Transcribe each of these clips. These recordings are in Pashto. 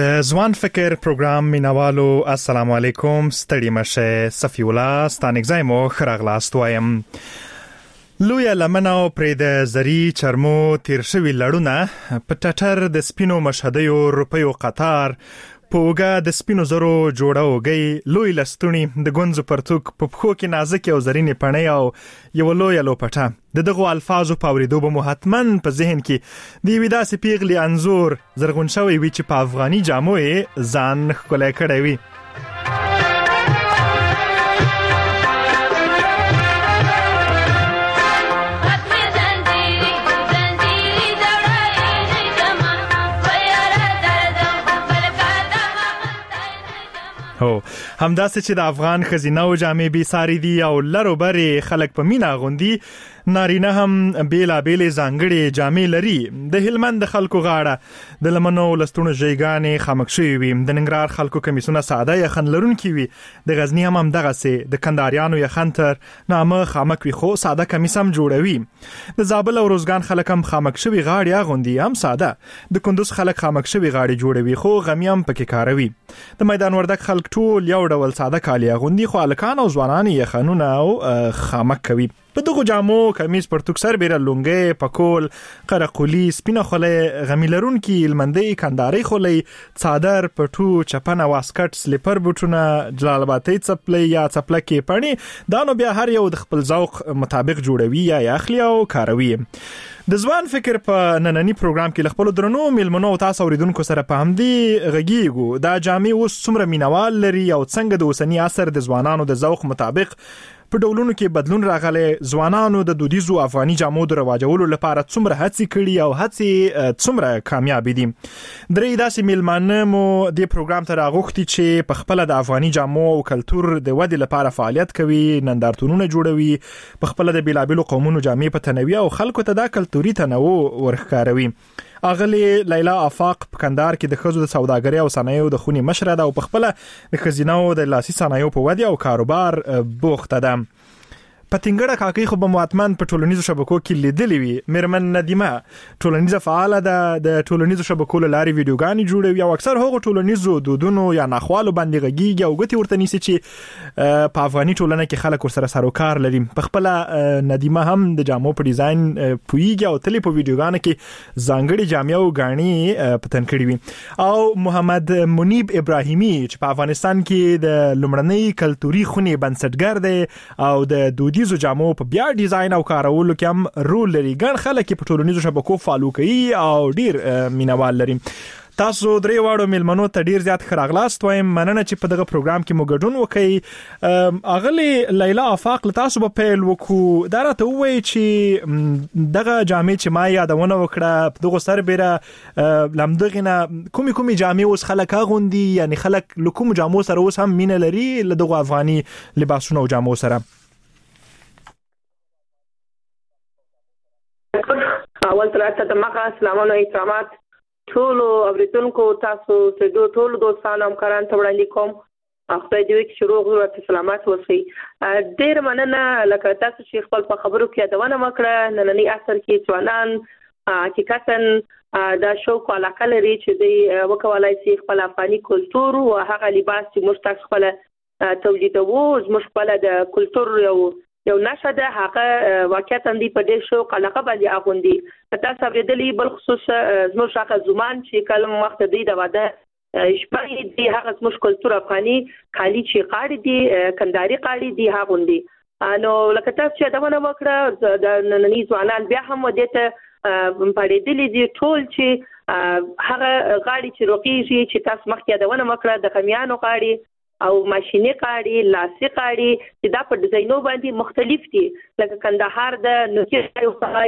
د ځوان فکر پروګرام مینوالو السلام علیکم. ستړي مشه صفی الله ستانګزای مو خراغلاست وایم. لویا لمنو پرې د زری چرمو تیر شوی لړونه په ټټر د سپینو مشهدیو روپیو قطار پوګه د سپینو زرو جوړه وګي لوی لستونی د ګونځو پرتوک په پخو کې نازک او زرینې پڼې او یو لوی لوپټه د دغه الفاظو په اوریدو به مو حتمن په ذهن کې دی ودا سي پیغلی انزور زرغون شوی وی چې په افغاني جامو ځان ښکلی کړی وي. هو همداسې چې د افغان خزینه او جامې بي ساری دي او لرو بري خلک په مینا غوندي نارینه هم بیلا بیلې ځانګړي جامې لري. د هلمند د خلکو غاړه د لمنو لستونو ژیګانې خامک شوي وي. د ننګرهار خلکو کمیسونه ساده یخن لرونکي وي. د غزنی هم همدغسې د کنداریانو یخن تر نامه خامک وي خو ساده کمیس هم جوړوي. د زابل او روزګان خلک هم خامک شوي غاړې اغوندي هم ساده. د کندوز خلک خامک شوي غاړې جوړوي خو غمی هم پکې کاروي. د میدان وردک خلک ټول یو ډول ساده کالي اغوندي خو الکان او ځوانان یخنونه او خامک کوي. په دغه جامو کمیس پرتوک سر بیره لونګي پکول قرقلی سپینه خوله غمیلرون کې لمندې کنداري خولې څادر پټو چپنه واسکټ سلیپر بوټونه جلالباتي چپلې یا چپلکې پړني دا نو بیا هر یو د خپل ذوق مطابق جوړوي یا اخلي او کاروي. د ځوان فکر په نننی پروګرام کې خپل درنو ملمنو تاسو اوریدونکو سره په همدي غږیږو. دا جامې اوس څومره مینوال لري او څنګه د اوسنی عصر د ځوانانو د ذوق مطابق په ډولونو کې بدلون راغلی. ځوانانو د دودیزو افغاني جامو د رواجولو لپاره څومره هڅې کړي او هڅې څومره کامیاب دي. درې داسې میلمانه مو د پروګرام ته راغوښتي چې په خپل د افغاني جامو او کلتور د ودې لپاره فعالیت کوي، نندارتونونه جوړوي، په خپل د بیلابیلو قومونو جامې په تنوع او خلکو ته د کلتوري تنوع ورښکاروي. اغلی لیلا افاق په کندهار کې د خزو د سوداګرۍ او صنایعو د خونی مشره ده او په خپل د خزینو د لاسي صنایعو په ودې او کاروبار بوخته ده. پتنګړه کاکي خو به مؤتمن په ټولنیزو شبکو کې لیدلې وي. مرمن ندیمه ټولنیزه فعاله ده، د ټولنیزو شبکو لاري ویډیوګانې جوړوي او اکثر هغه ټولنیزو دودونو یا ناخوالو باندې غږیږي او ګټي ورته نیسي چې په افغاني ټولنه کې خلک ورسره سر او کار لري. په خپل ندیمه هم د جامو په ډیزاین پویږي او تلې په ویډیوګانو کې ځانګړي جامې او غاڼې پتن کړي وي. او محمد منیب ابراهیمی چې په افغانستان کې د لومړنۍ کلتوري خونې بنسټګر دی او د دودیزو جامو په بیا ډیزاین او کارولو کې هم رول لري. ګڼ خلک په ټولنیزو شبکو فالو کوي او ډیر مینوال لري. تاسو درې واړو ملمنو ته ډیر زیات خراغلاست وایم. مننه چې په دغه پروګرام کې مو ګډون وکړي. اغلی لیلا افاق له تاسو په پیل وکړو. دا راته وایي چې دغه جامې چې ما یادونه وکړه په دغه سربېره لمدغه کومي جامې اوس خلک اغوندي، یعنی خلک له کوم جامو سره اوس هم مینه لري له دغه افغاني لباسونو او جامو سره. اول تر دماغه السلام علیکم ټول اوریدونکو تاسو ته ټول دوستانو همکارانو ته وړاندې کوم. خدای دې وکړي چې روغ او سلامات اوسئ. ډېر مننه لکه تاسو چې خپل په خبرو کې یادونه وکړه. نننی عصر کې ځوانان حقیقتا دا شوق او علاقه لري چې دوی وکولای شي خپل افغاني کلتور او هغه لباس چې موږ تاسو خپل تولیدوو زموږ خپل د کلتور یو نشه ده هغه واقعیت اندی په دې شوق علاقه باندې اغوندي. تاسو اوریدلې بل خصوص زموږ شاخه زمان چې کلم وخت دی د واده شپې دی هغه زموږ کلتور افغاني خالي چې قاړي دي کنداري قاړي دي هغوندي. نو لکه تاسو چې دا ونه وکړه د نننی ځوانان بیا هم ودته پړېدلې دي ټول چې هغه غاړي چې روقيږي چې تاسو مخکې دا ونه وکړه د خمیانو قاړي او ماشيني قاړي لاسي قاړي چې دا په ډیزاینو باندې مختلف دي. لکه کندهار د نوکي وفای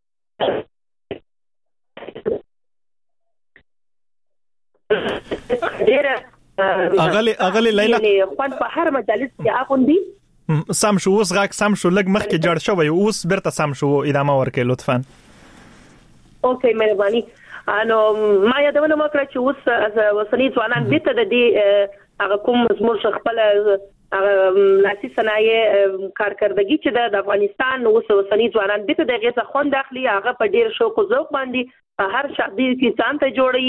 اغلی لیلا خوان په هر مجلس کې اغوندي. سم شو اوس غاک سم شو لګ مخکې جوړ شوی اوس برته سم شو ادامه ورکې لطفا. اوکې مهرباني. انو ما یادونه وکړه چې اوس وسنی ځوانان دته د دې هغه کوم زموږ خپل لاسي صنایع کارکردګي چې د افغانستان اوس وسنی ځوانان دته د غیزه خوند اخلي هغه په ډیر شوق او ذوق باندې هر شادي کې ځان ته جوړي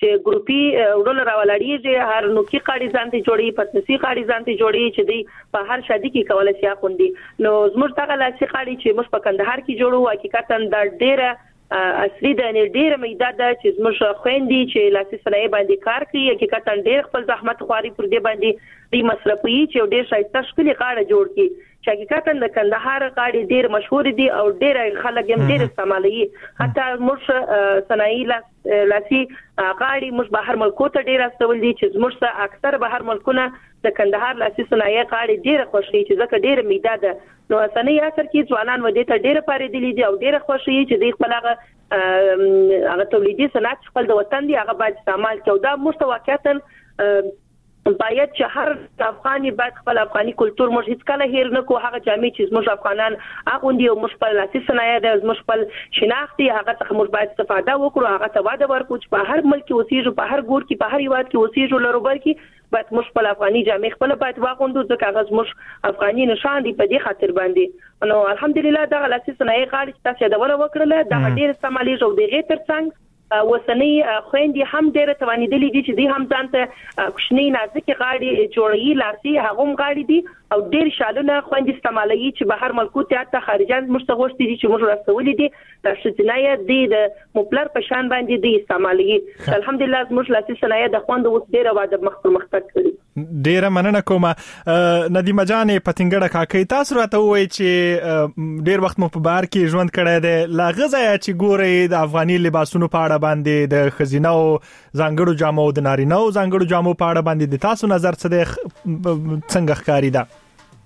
چې ګروپي ورول راولړيږي هر نوکي قاړي ځانته جوړي پتنسي قاړي ځانته جوړي چې دی په هر شادي کې کولای شي خوندي نو زموږ دغه لاسي قاړي چې موږ په کندهار کې جوړو حقیقتا دا ډیره اصلي د ډیره میده ده چې زموږ خويندې چې لاسي صنایع باندې کار کوي حقیقتا ډیر خپل زحمت خواري پر دې باندې د مصرفي چې ډیر شایسته شکلي قاړه جوړ کی چې حقیقتا د کندهار قاړي ډیر مشهور دي او ډیر خلک هم ډیر استعمالوي حتی موږ صنایع لاسي قاړي موږ بهر ملکو ته ډیر استول دي چې موږ اکثر بهر ملکونه د کندهار لاسي صنایع قاړي ډیر خوشي چې ځکه ډیر میده ده نو صنایع اثر کې ځوانان ودې ته ډیر پاره دي او ډیر خوشي چې د خپل هغه تولیدي صنعت خپل د وطن دی هغه باید استعمال کړو دا مستواکاتن باید چې هر افغاني باید خپل افغاني کلچر موږ هیڅ کله هیر نه کو هغه جامع چې موږ افغانان اغوندي او موږ په لاسي صنایع د موږ خپل شناخت هغه څخه موږ باید استفاده وکړو هغه ته واده ورکړو چې په هر ملک کې اوسېږو په هر ګور کې په هر یواد کې اوسېږو لروبر کې باید موږ خپل افغاني جامع خپل باید واغوندو ځکه هغه موږ افغاني نشان دی په دې خاطر باندې نو الحمدلله دا لاسي صنایع غاړي چې تاسو دا وکړله دا ډېر استعمالي جو دی غیر ترڅنګ وسنی خويندې هم ډېر توانیدلې دي چې دوی هم ځانته کوچنی نازکه غاړي جوړي لاسي هغه غاړي دي او ډېر شالونه خويندې استعمالي چې بهر ملکو ته حتی خارجان مستغوستي دي چې موږ راستولې دي د شتنایه د مپلر په شان باندې دي استعمالي الحمدلله موږ لاسي صنایع د خوند اوس ډېر واده مخ کړی ډیره مننه کوم ندیمه جان پتنګړه کاکې تاسو راته وایي چې ډیر وخت مو په بار کې ژوند کړی دی لا غزا چې ګوري د افغاني لباسونو په اړه باندې د خزینو ځانګړو جامو د نارینو ځانګړو جامو په اړه باندې د تاسو نظر څه دی څنګه ښکاری ده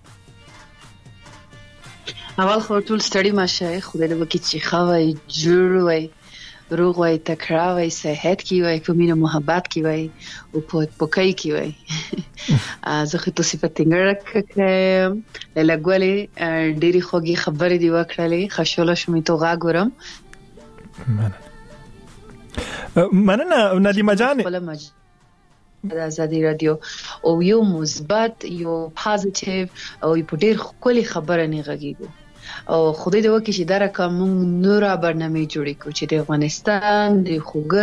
اول خو ټول ستړي ماشه خدای دې وکړي چې خوای جوړ وای روغ وای تکړه وای صحت کی وای په مینه محبت کی وای او په پکای کی وای زه خو تاسو په څنګه کړم لګولې ډېری خوږی خبرې دی وکړلې خوشاله شوم ته غاګورم مننه ندیمه جان د ازادي رادیو او یو مثبت یو پوزټیو او په ډېر خولي خبره نه غږیږي او خدای دې وکړي چې دا رقم نورا برنامه جوړې کو چې د افغانستان د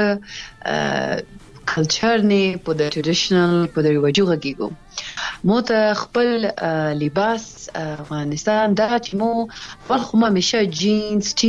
خوګه کلچر نه په د ټریډیشنل په د وجو غږیږو مو ته خپل لباس افغانستان دا چې مو خپل خو همیشه جینز ټي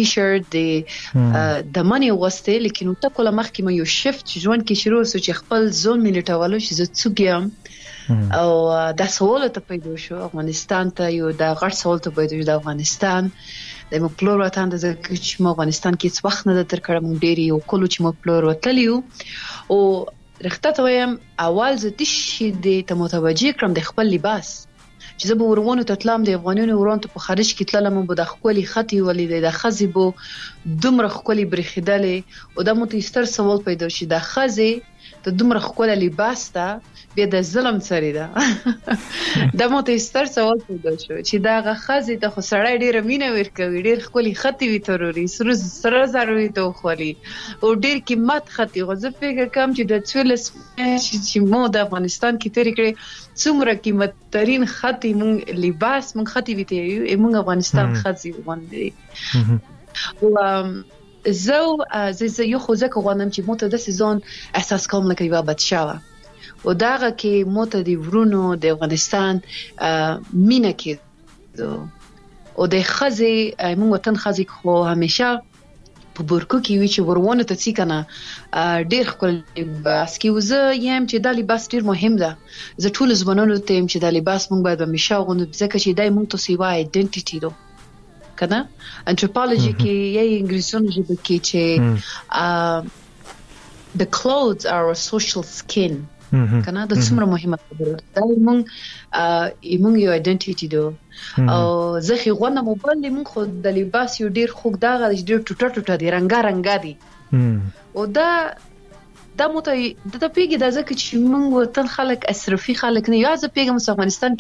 شرټ د منی وسته لیکن ته کوله مخکې مې یو شفت ژوند کې شروع سو چې خپل ځون ملټاولو چې زه څوګم او دا سوال ته پیدا شو افغانستان ته یو دا غټ سوال ته پیدا شو د افغانستان د مو پلور وطن د چې مو افغانستان کې څه وخت نه تر کړم ډېری یو کولو چې مو پلور وتلیو او رښتا ته وایم اول زه د ته متوجه کړم د خپل لباس چې زه به ورونو ته تلم د افغانانو ورونو ته په خارج کې تلم به د خولي خطي ولې د خزي بو دومره خولي برخیدلې او د مو ته ستر سوال پیدا شي د خزي د دومره خولي لباس ته بیا د ظلم سره ده د مو ته ستر سوال پیدا شو چې دا غخزي ته خو سړی ډیره مینه ورکوي ډیر خولي خطي وي تروري سره زروي ته خولي او ډیر قیمت خطي غو زه فکر کوم چې د څولس چې مو د افغانستان کې تیر کړي څومره قیمت ترين خطي مون لباس مون خطي وي ته مون افغانستان خزي باندې او زه یو خو ځکه غواړم چې مو ته د سيزون احساس کوم لکه یو بچاوه او داغه کې موته دی ورونو د افغانستان مینه کې او د خزي موږ وطن خزي خو همیشه په برکو کې وی چې ورونه ته څی کنه ډیر خپل بس کې وزه یم چې د لباس ډیر مهم ده زه ټول زمونونو ته يم چې د لباس موږ باید همیشه غوند ځکه چې دای موږ ته سیوا ایډنټیټي دو کنه انثروپولوژي کې یا انګلیسونو ژبه کې چې the clothes are a social skin کنه د څومره مهمه خبره ده موږ یو ایډنټیټي دو او زه خو غواړم موبایل موږ خو د لباس یو ډیر خوګ داغه ډیر ټوټه دي رنگا دي او دا مو ته د پیګه د ځکه چې موږ وطن خلک اسرفي خلک نه یا زه پیګم افغانستان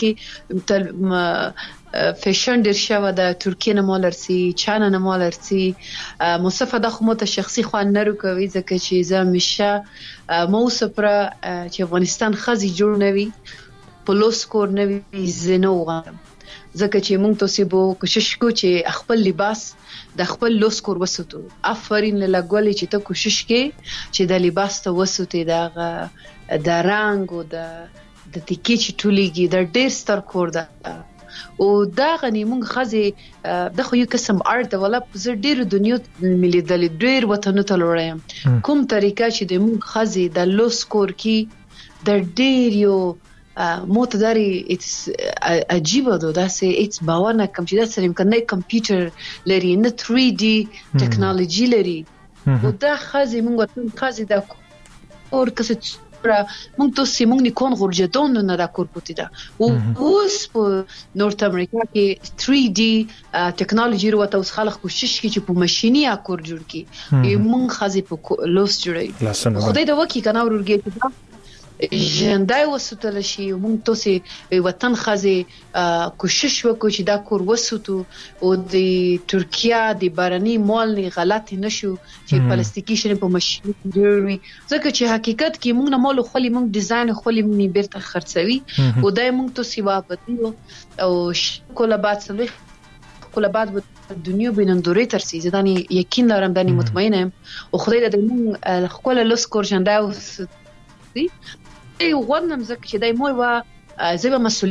کې فیشن ډیر شوه د ترکیه نه مالرسي چانه نه مالرسي مصطفی د خو مت شخصي خوان نه کوي ځکه چې زه مشه مو سپره چې افغانستان خزي جوړ نوي پولیس کور نوي زنو غواړم ځکه چې موږ تاسو به کوشش کو چې خپل لباس د خپل لوس کور وسوتو. افرین لګولې چې ته کوشش کې چې د لباس ته وسوتې د رنگ او د تکي چې ټولېږي د ډېر ستر کور ده او دا غني موږ خزه د خو یو قسم ارت ولا زه ډېر دنیا ملي د ډېر وطن ته لورم کوم طریقه چې د موږ خزه د لوس کور کې د ډېر یو موتداري عجیبه ده داسې ایت باور نکم چې دا سره امکان نه کمپیوټر لري نه 3D ټیکنالوژي لري او دا خزه موږ خزه د کور کسه موږ تاسو موږ نکون غورجدون نه دا کور پوتې ده او اوس په نورث امریکا کې 3D ټیکنالوژي وروته اوس خلک کوشش کوي چې په ماشيني کور جوړ کړي موږ خزه په لوس جوړي خدای دا وکي کنه ورګي ژوندۍ وسوتل شي موږ تاسو وطن خزه کوشش وکړو چې دا کور وسوتو او د ترکیه د بارني مال نه غلط نشو چې پلاستیکي شنه په ماشين جوړوي ځکه چې حقیقت کې موږ نه مال خولي موږ ډیزاین خولي موږ بیرته خرڅوي او دای موږ تاسو واپس او کوله بعد سلوي کوله بعد دنیا بینندوري ترسي ځداني یقین لرم داني مطمئنه او خدای دې موږ خپل لوس کور ژوندۍ ای غوړنم زکه چې دای مو وا زبه مسؤل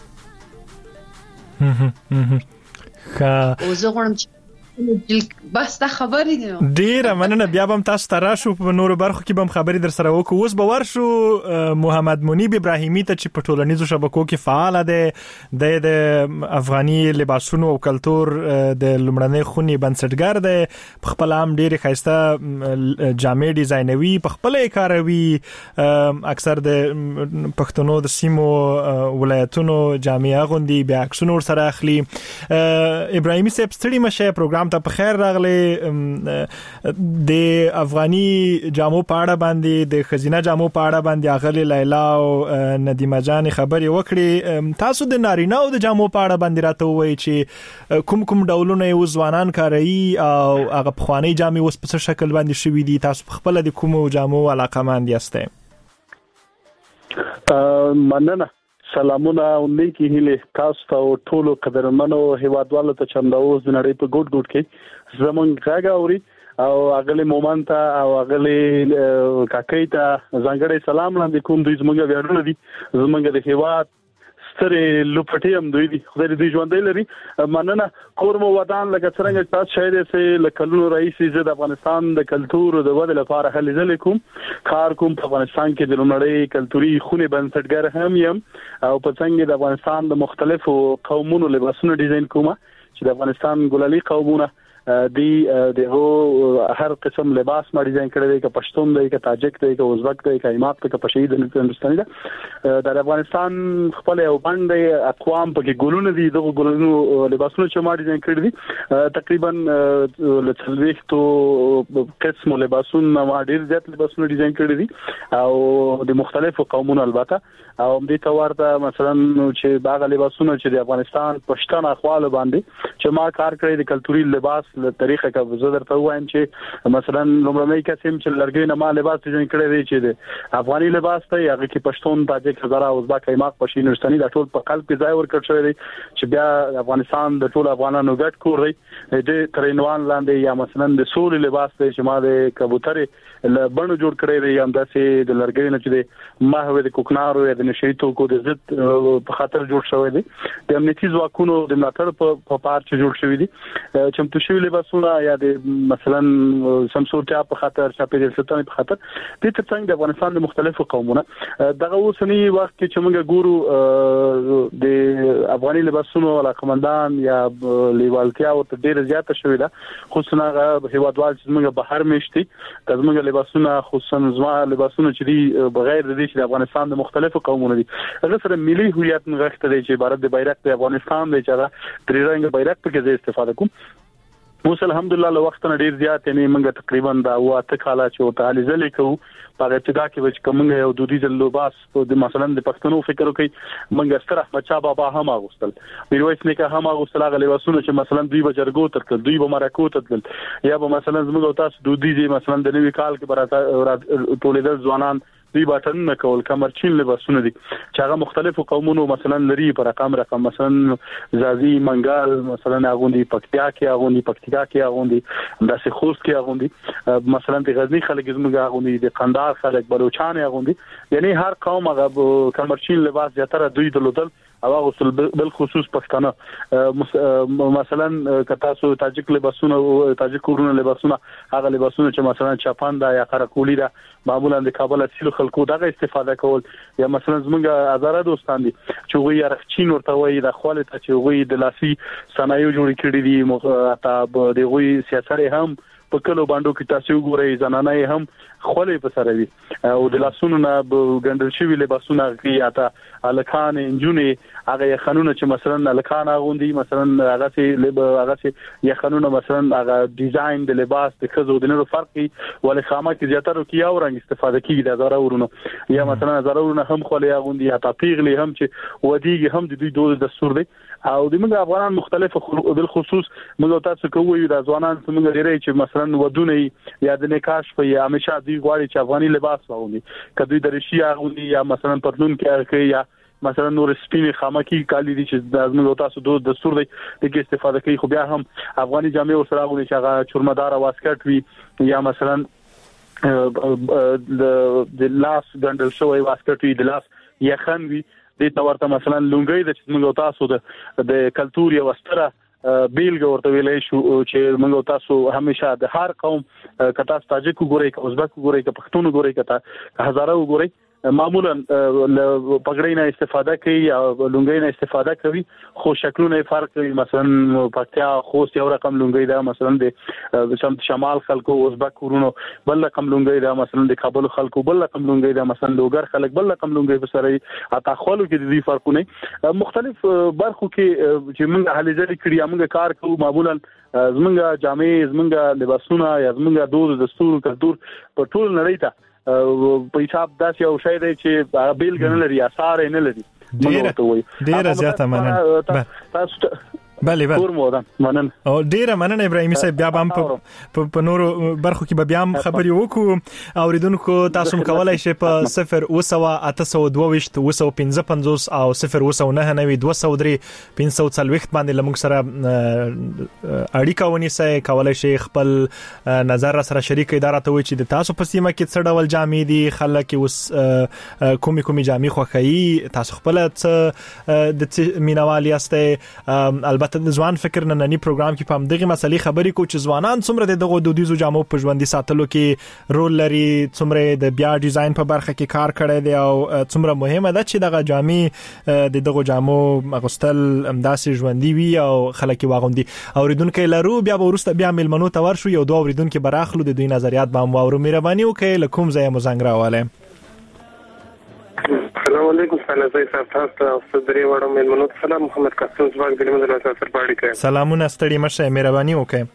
او زه غواړم چې بس دا خبرې دي ډیره مننه بیا به تاسو ته راشو په نورو برخو کې به خبرې در سره وکړو اوس به ورشو محمد منیب ابراهیمی ته چې په ټولنیزو شبکو کې فعال دی د افغاني لباسونو او کلچر د لمړنۍ خونی بنسټګر دی په خپل عام ډیره خاصه جامې ډیزاینوي په خپل کاروي اکثر د پښتنو د سیمو ولایتونو جامې اغوندي بیا عکسونه ور سره اخلي ابراهیمی صاحب ستړي مشه پروګرام ته په خیر راغله د افغاني جامو پاړه باندې د خزینه جامو پاړه باندې اغلی لیلا او ندیمه جان خبري وکړي تاسو د نارینه او د جامو پاړه باندې راته وایي چې کوم ډولونه یو ځوانان کاروي او هغه پخوانی جامې اوس په څه شکل باندې شوي دي تاسو خپل د کومو جامو علاقمند یاستئ مننه سلامونه او نیکی هیله تاسو ته ټولو قدرمنو هیوادوالو ته چنداوز د نړۍ په ګډ کې زمونږ غاګه اوري او اغلی مومنت او اغلی کاکې ته ځانګړی سلام لاندې کوم دوی زمونږ ویاړونه دي زمونږ د هیواد سترې لوپټي هم دوی دي خدای دې ژوندۍ لري مننه کور مو ودان لکه څنګه تاسو شاید سه لکلونو رئیس د افغانستان د کلچر او د ودې لپاره هلې ځلې کوم کار کوم په افغانستان کې د لومړی کلتوري خونې بنسټګر هم یم او په څنګه د افغانستان د مختلفو قومونو لباسونه ډیزاین کوم چې د افغانستان ګلالي قومونه دغه هر قسم لباس ما ډیزاین کړی دی که پښتون دی که تاجک دی که ازبک دی که ایماق دی که پشهید هندستاني دی د افغانستان خپل یو باندې اقوام پکې ګلونه دي دغه ګلونو لباسونه چې ما ډیزاین کړی دي تقریبا لڅلويختو قسم لباسونه ما ډیر زیات لباسونه ډیزاین کړی دي او د مختلفو قومونو البته او دې تورته مثلا چې باغ لباسونه چې د افغانستان پښتون اخوال باندې چې ما کار کړی د کلتوري لباس له طریقه کا زه درته وایم چې مثلا لومړنۍ قسم چې لرګي نه ما لباس ډیزاین کړی دی چې د افغاني لباس ته هغه کې پښتون تاجک هزاره ازبک ایماق پشین هندستاني د ټول په قلب کې ځای ورکړ شوی دی چې بیا افغانستان د ټول افغانانو ګډ کور دی د ترینوان لاندې یا مثلا د سولې لباس ته چې ما د کبوترې لبنو جوړ کړی دی هم داسې د لرګي نه چې د ماهوي د کوکنارو یا د نشي توکو د ضد په خاطر جوړ شوی دی د امنیتي ځواکونو د ملاتړ په پارچ جوړ شوی دی چمتو شوی لباسونه یا د مثلا سمسورتیا په خاطر چاپیریال ساتنې په خاطر د ترڅنګ د افغانستان د مختلفو قومونه دغه اوسنی وخت کې چې موږ ګورو د افغاني لباسونو علاقمندان یا لیوالتیا او ډیر زیاته شوې ده خصوصا هیوادوال چې موږ بهر میشتي د موږ لباسونه خصوصا زما لباسونه چې دی بغیر د دې چې د افغانستان د مختلفو قومونو دي هغه سره ملي هویت نغښته دی چې عبارت د بیرغ د افغانستان دی چې دا درې رنګ بیرغ په کې استفاده کوم اوس الحمدلله له وخت نه ډیر زیات یعنی موږ تقریبا دا واته کاله چې تعالی زلې کوو په ابتدا کې چې کومه یو دودیز لباس د مثلا د پښتنو فکر وکي موږ ستر احمد شاه بابا هم اغوستل میرویس نیکه هم اغوستل هغه لباسونه چې مثلا دوی بجرګو ترتل دوی به مرکو ترتل یا به مثلا زموږ تاسو دودیز مثلا د نوي کال کې براته ټولېدل ځوانان دوی باټن کول کمرچین لباسونه دي چې هغه مختلفو قومونو مثلا لري پر رقم مثلا زازي منګال مثلا اغوندي پکتیا کې اغوندي پکتیکا کې اغوندي داسې خوست کې اغوندي مثلا د غزنی خلک زموږ اغوندي د قندهار خلک بلوچستان اغوندي یعنی هر قوم هغه کمرچین لباس زیاتره دوی دلودل او هغه بالخصوص پښتانه مثلا کتاسو تاجک لباسونه او تاجک کورونه لباسونه هغه لباسونه چې مثلا چاپان دا یا قراقولی دا معمولا د کابل اصلي خلکو دغه استفاده کول یا مثلا زمونږ هزاره دوستان دي چې وی رخچین ورته وي د خپل ته چې وی د لاسي صنایع جوړ کړي دي اته د وی سیاسره هم په کلو باندې کې تاسو وګورئ زنانه هم خولې په سره وي او د لاسونو نه ګندل شوی لباسونه کې اته الکان انجونې هغه خانونه چې مثلا الکان غوندي مثلا هغه سي خانونه مثلا هغه ډیزاین د لباس د خزو د نورو فرقي ولې خامات زیاتره کې یو رنګ استفاده کیږي د زړه ورونو یا مثلا زړه ورونو هم خولې غوندي اته پیغلي هم چې ودیږي هم د دوی دوه دستور دی او د موږ افغانان مختلف بالخصوص موږ تاسو کوو د ځوانان څنګه لري چې مثلا ودونه یا د نکاح په یا همیشه دی غواړي چې افغاني لباس واغوندي کدوې د رشي اغوندي یا مثلا پتلون کې یا مثلا نور سپینې خامکی کالی دي چې د موږ تاسو دوه دستور دی د استفاده کوي خو بیا هم افغاني جامې ورسره اغوندي چې هغه چورمدار واسکټ وي یا مثلا د لاس ګندل شوی واسکټ وي د لاس یخن وي د تورته مثلا لونګي د موږ تاسو د کلتور یو ستره بیلګه ورته ویلې شو چې موږ تاسو همیشه د هر قوم کتا تاجک ګوري که ازبک ګوري که پښتون ګوري کتا هزاره ګوري معمولا پګړې نه استفاده کوي او لونګي نه استفاده کوي خو شکلونه فرق کوي مثلا پکتیا خوست یو رقم لونګي دا مثلا د شمال خلکو ازبک ورونو بل رقم لونګي دا مثلا د کابل خلکو بل رقم لونګي دا مثلا لوګر خلک بل رقم لونګي په سره اته خپلو کې د دې فرقونه مختلف برخو کې چې موږ هلي ځلې کړی موږ کار کوو معمولا زمونږ جامې زمونږ لباسونه یا زمونږ دود دستور کلتور په ټول نړۍ ته په حساب داسې یو شی دی چې بیل غنل لري اثر نه لري ډیر زیاته مننه تاسو بله مننه او ډیره مننه ابراهیمي صاحب بیا هم په نورو برخو کې بیا هم خبري وکړو اوریدونکو تاسو کولای شئ په 0 او 0 باندې لمغ سره اړیکه ونیسئ کولای شئ خپل نظر سره شریک اداره ته وي چې د تاسو په سیمه کې څه ډول جامې دي خلک اوس کومي جامې خوښي تاسو خپل څه د مینوالي استه د ځوان فکر نننی پروګرام کې په همدغه مسلې خبرې کو چې ځوانان څومره دغه دودیزو جامو په ژوندۍ ساتلو کې رول لري څومره د بیا ډیزاین په برخه کې کار کړی دی او څومره مهمه ده چې دغه جامې دغه جامو اغوستل امداسي ژوندۍ وي او خلک واغوندي اوریدونکو لرو بیا ورسته بیا ملمنو تور شو یو دوه اوریدونکو براخلو د دوی نظریات به مو مهرباني وکړئ لکم ځای مو زنګ راواله السلام علیکم سلام صاحب تاسو او درې وړو مېلمنو سلام محمد قاسم زواګ د لیمو د سره پاړی کوي سلامونه ستړي مشه مهرباني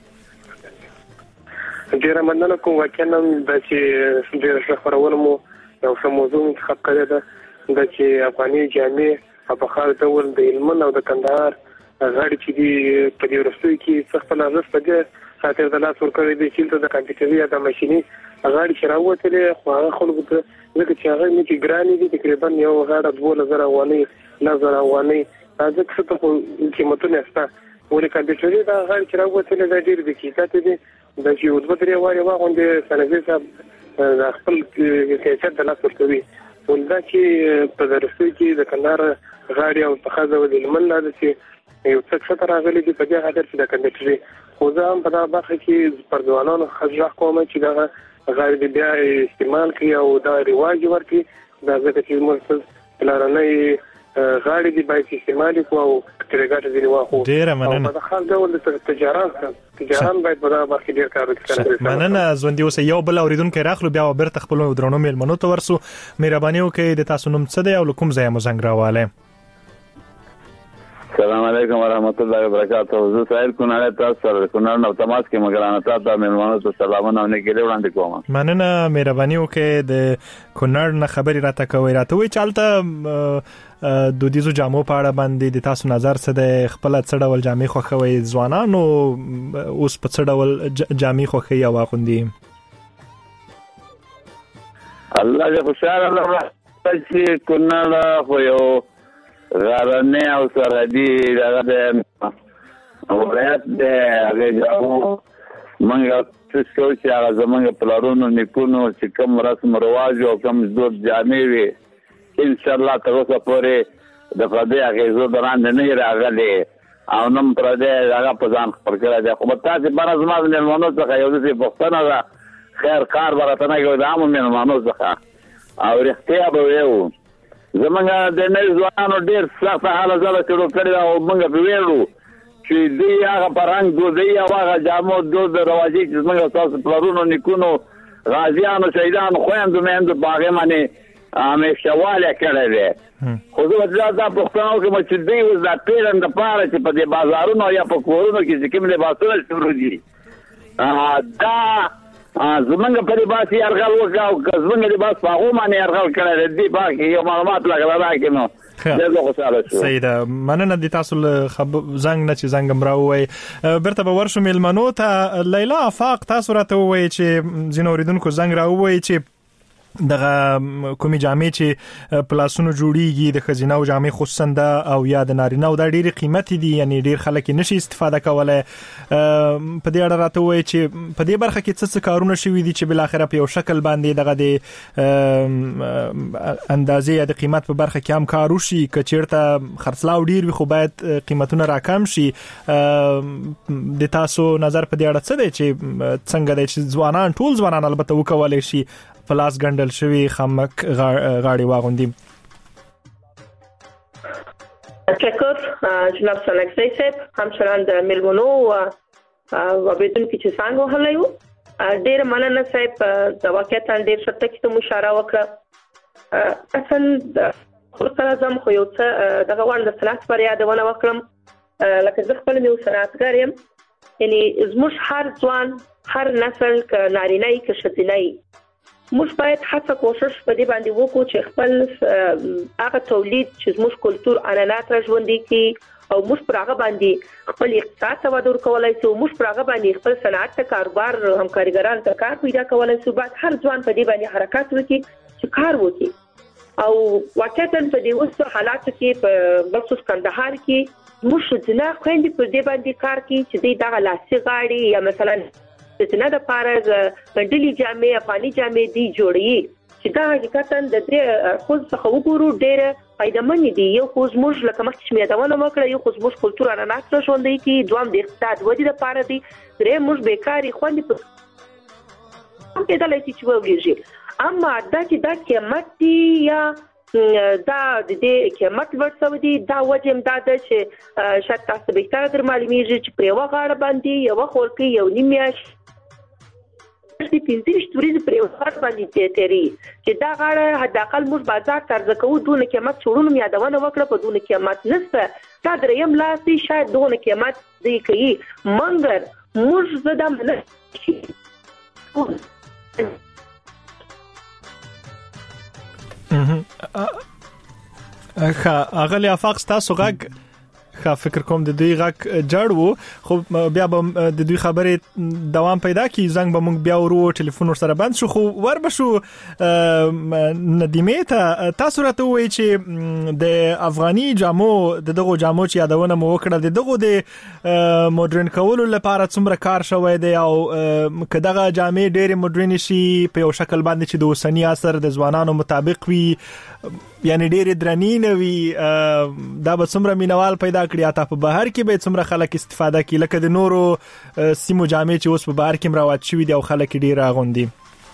وکړئ ډیر مننه کوم وکینم د چې ډیر خبرونه مو یو څه موضوع انتخاب کړی ده د چې افغاني جامې په خاص ډول د علم او د کندهار غاړي چې دی په دې ورستوي کې څه خپل ارزښت دی خاطر د لاس ورکړې د چې د کمپیوټري یا د ماشيني غاړي چې راوته خو هغه خلکو ته لکه چې هغه نه چې ګرانې دي تقریبا یو غاړه 2000 افغاني 1000 افغاني دا څه ته قیمتونه استه ولې کمپیوټري دا غاړي چې راوته د ډېر د کیفیت دي د یو د درې واره واغوندې سنوي صاحب خپل کیفیت د لاس ورکوي ولدا چې په درسوي کې د کندهار غاړي او تخاذ او د المنه د چې یو څه راغلي دي په دې حالت کې د کمپیوټري خو ځم په دا برخه کې پرځوانانو خځه کوم چې دا غاړي بیا استعمال کوي او دا رواج ورکړي دا ځکه چې موږ لارنۍ غاړي دی باید استعمال کوو او ترګاټ دی واخو ډیره مننه په خاص ډول د تجارت باید په دا برخه ډیر کار وکړي مننه ژوندۍ اوسه یو بل اوریدونکو راخلو بیا بیرته خپل درنو مېلمنو ته ورسو مهرباني وکړئ د تاسو نوم څه دی او کوم ځای مو زنګ راواله السلام علیکم ورحمت الله وبرکاته زه سائل کونړ تاسو سره کونړ نو تماس کې مګرانه تاسو مېلمانو ته سلامونه او نیکي وړاندې کوم مننه مهرباني وکړئ د کونړ نه خبري راته کوي راته وی چالتہ دودیزو جامو په اړه باندې د تاسو نظر څه د خپل څه ډول جامې خوښوي ځوانانو اوس په څه ډول جامې خوښي او اخوندي الله دې خوشاله لري چې کونړ خو یو غرنی او سرحدي ولایت دی هغې جامو موږ کوشش کوو چې هغه زموږ پلارونو نیکونو چې کوم رسم رواج او کوم دود جامې وي انشاءالله تر اوسه پورې د پردۍ اغېزو دراندې نه وي راغلې او نن پردی هغه په ځان خپل کړی دی. خو تاسې بره زما د مېلمنو څخه یو داسې پوښتنه ده، خیر کار به راته نه کوي د عامو مېلمنو څخه او رښتیا به ویو زموږ د نوي ځوانانو ډېر سخته حاله ځله شروع کړې ده او موږ پرې ویړو چې دوی هغه فرهنګ دودوي او هغه جامو دود رواجي چې زموږ ستاسو پلرونو نیکونو غازیانو شهیدانو خویندو میندو په هغې باندې همیشه والی کړی دی. خو زه به دا پوښتنه وکړم چې دوی اوس دا پیرن دپاره چې په دې بازارونو یا په کورونو کې چې کوم لباسونه شروع دي دا زمونږ په لباس یرغل وکړه او که زمونږ لباس په هغو باندې یرغل کړی دی دې په کې یو معلومات لږ راکړي نو ډېر خوشحاله شو. صحیح ده، مننه د تاسو زنګ نه چې زنګ هم راووی. بیرته به ورشو مېلمنو ته. لیلا افاق تاسو راته ووایئ چې ځینو اورېدونکو زنګ راووایي چې دغه کومې جامې چې په لاسونو جوړیږي د ښځینه او جامې خصوصا دا او یا د نارینه او دا ډېرې قیمتي دي، یعنی ډېر خلک یې نشي استفاده کولی. په دې اړه راته ووایئ چې په دې برخه کې څه کارونه شوي دي چې بالاخره په یو شکل باندې دغه د اندازې یا د قیمت په برخه کې هم کار وشي، که چېرته خرڅلاو ډېر وي خو باید قیمتونه راکم شي. د تاسو نظر په دې اړه څه دی چې څنګه دی چې ټول ځوانان البته وکولی شي په لاس ګنډل شوي خامک غاړې واغوندي؟ تشکر جناب سلکسي صاحب، همچنان د مېلمنو اوریدونکو چې څنګه وهلی وو ډېر مننه صاحب. د واقعیتا ډېر ښه ټکي ته مو اشاره وکړه. اصل سره زم خو یو څه دغه غواړم د صنعت پر یادونه وکړم. لکه زه خپله مې یو صنعتګر یم، یعنې زموږ هر ځوان هر نسل که نارینه یي که ښځینه یي موږ باید هڅه کوشش په دې باندې وکړو چې خپل هغه تولید چې زموږ کلتور عنعنات را ژوندي کړي او موږ پر هغه باندې خپل اقتصاد ته وده ورکولی شو، موږ پر هغه باندې خپل صنعت ته کاروبار همکاریګرانو ته کار پیدا کولی شو. باید هر ځوان په دې باندې حرکت وکړي چې کار وکړي او واقعیتا په دې اوس حالاتو کې په بخصوص کندهار کې موږ ښځینه خویندې پر دې باندې کار کوي چې دوی دغه لاسي غاړې یا مثلا څنګه د پاره ګنډلي جامې افغاني جامې دي جوړي چې دا حقیقتا د دې خو څه وګورو ډېر فائدمن دي. یو خو زموږ لکه مخکې چې مې یادونه وکړه یو خو زموږ کلتور عنعنات را ژوندي کړي، دوام د اقتصاد ودې لپاره دي، درې موږ بیکاري خوندې په کېدلی شي چې ووږي. اما دا چې دا قیمت دي یا دا د دې قیمت ورڅو دي دا وجه دا ده چې شاید تاسو به تر در معلومیږي چې په یوه غاړه باندې یوه خورکۍ یو نیم میاشت د 15 ورځې پر یو غاړه باندې تیری چې دا غاړه حداقل موږ بازار ته عرضه کوو دونه قیمت شوړونو مې یادونه وکړه په دونه قیمت نسته دا دریم لاسي شاید دونه قیمت دی کوي منګر موږ زده منه اغلی افاق تاسو غږ فکر کوم د دوی غږ جوړ وو خو بیا به د دوی خبرې دوام پیدا کی زنګ به موږ بیا ورو ټلیفون سره بند شو خو ور بشو ندیمه ته تاسو راته وایي چې د افغاني جامو دغه جامو چې یادونه مو وکړه دغه د مدرن کولو لپاره څومره کار شوی دی او کداغه جامې ډېر مدرن شي په یو شکل باندې چې د اوسنی عصر د ځوانانو مطابق وي یعنی ډېر درنی نه وي دا به څومره مینوال پیدا کړی اته په بهر کې به څومره خلک استفاده کوي لکه د نورو سیمو جامې چې اوس په بهر کې مروج شوي دي او خلک ډېر اغوندي.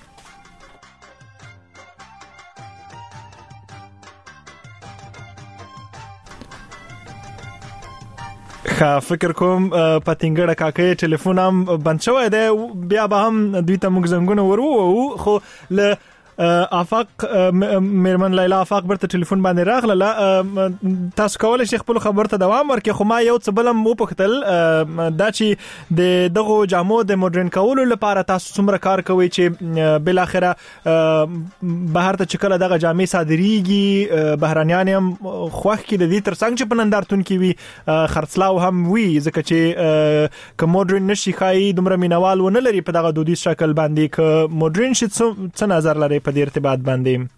فکر کوم پاتینګړه کاکې ټلیفون هم بند شوی دی بیا به هم دوی ته موږ زنګونه ورو خو ل افاق میرمن لیلا افاق برته ټلیفون باندې راغله تاسو کولای شئ خپل خبر ته دوام ورکړئ خو ما یو څه بلم مو پختل دا چې دغه جامو د مدرن کولو لپاره تاسو څومره کار کوئ چې بل اخره بهر ته چکل دغه جامې صادریږي بهرانيان هم خوښ کې د دې ترڅنګ چې په نندارتون کې وي خرڅلاو هم وي ځکه چې ک مدرن نشي خای دومره مینوال ونه لري په دغه دودیز شکل باندې ک مدرن شي څه نظر لري په دې ارتباط باندې.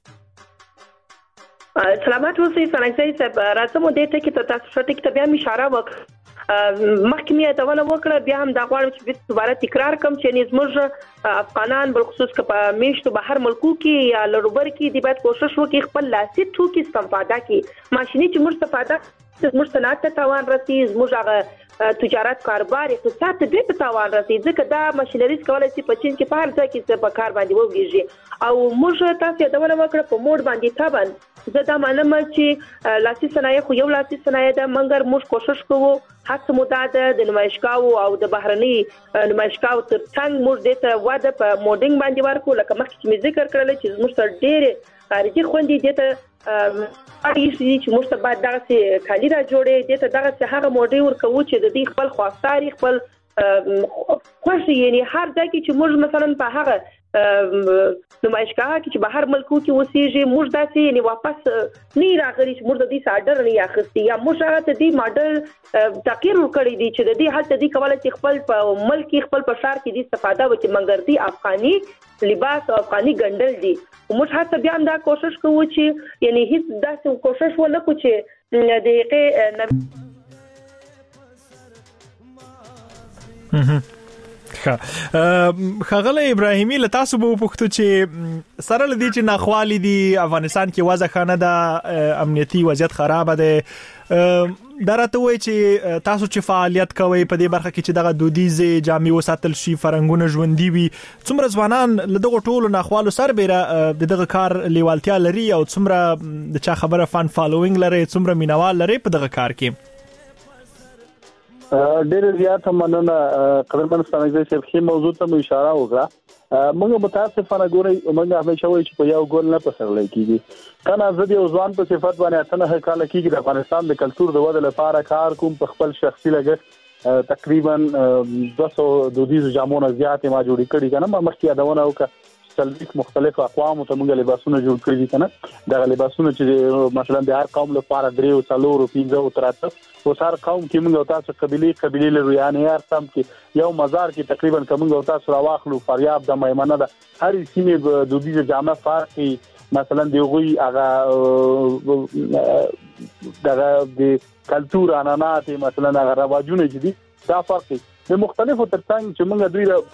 سلامات اوسئ سنګسي صاحب. راځم د دې ټکی ته تاسو شته کې بیا اشاره وکړه محکمه ته ونه وکړه بیا هم دا غواړم چې دوباره تکرار کوم چې زموږ افغانان بل خصوص په میشتو بهر ملکو کې یا لړوبر کې د باید کوشش وکړي خپل لاسي ټوکي استفاده کړي ماشيني چې موږ استفاده زموږ صنعت ته تاوان رسي زموږ هغه تجارت کاروبار اقتصاد ته به تاوان رسي ځکه دا ماشينریز کولای شي په چین کې په هر ځای کې په کار باندې وګیږي او موږ تاسو ته ونه وکړه په موډ باندې تابن زه دا منم چې لاسي صنایع خو یو لاسي صنایع ده منګر موږ کوشش کوو هڅه مو ده د نمایشګاو او د بهرني نمایشګاو ترڅنګ موږ د ته واده په موډینګ باندې ورکو لکه مخکې مې ذکر کړل چې موږ سره ډېر خارجي خوندې د ته اړیږي چې موږ ته بعد دغه کالی را جوړې د ته دغه هغه موډي ورکو چې د دې خپل خواستاري خپل خوښ یعنی هر ځای کې چې موږ مثلا په هغه نمایشګاه کې چې بهر ملکو کې اوسېږي موږ داسې یعنی واپس نه راغلي چې موږ د دې ساډر نه اخستي یا موږ هغه ته دې ماډل تغییر وکړی دی چې د دې حالت دې کولای چې خپل په ملک خپل په شهر کې دې استفاده وکړي منګر دې افغاني لباس او افغاني ګندل دي موږ هڅه بیا دا کوشش کوو چې یعنی هیڅ داسې کوشش ونه کوو چې دقیقه خغله ابراهیمی له تاسو به وپوښتو چې سره لدی چې ناخوالي دي افغانستان کې وضع خانه ده امنیتي وضعیت خراب ده درته وای چې تاسو چې فعالیت کوي په دې برخه کې چې دغه دودیزه جامع وساتل شي فرنګونه ژوندۍ وي څومره ځوانان له دغه ټولو ناخوالو سربېره دغه کار لیوالتیا لري او څومره د چا خبره فان فالوینګ لري څومره مینوال لري په دغه کار کې ډېر زیات مننه قدرمن ستانګزي صاحب خې موضوع ته اشاره وکړه موږ متاسفانه ګوري موږ همیشه وایو چې په یو ګول نه پسرلای کیږي کنه زه د ځوان په صفات باندې اتنه کال کېږي د افغانستان د کلچر د وده لپاره کار کوم په خپل شخصي لګښت تقریبا 200 دودیز جامونه زیات ما جوړی کړي کنه ما مخکې یادونه وکړه تلويق مختلف اقوام ته موږ لباسونه جوړ کړی دي کنه دا لباسونه چې مثلا د هر قوم لپاره درې او څلور او 15 او 30 او هر قوم کې موږ تاسو قبيله له یعنی هر سم کې یو مزار کې تقریبا کوم تاسو راواخلو فریاب د میمنه ده هر سیمه دودیزه جامه فرقي مثلا دی غوي هغه دغه د کلچر انانات مثلا هغه رواجونه دي دا فرقي د مختلفو ترڅنګ چې موږ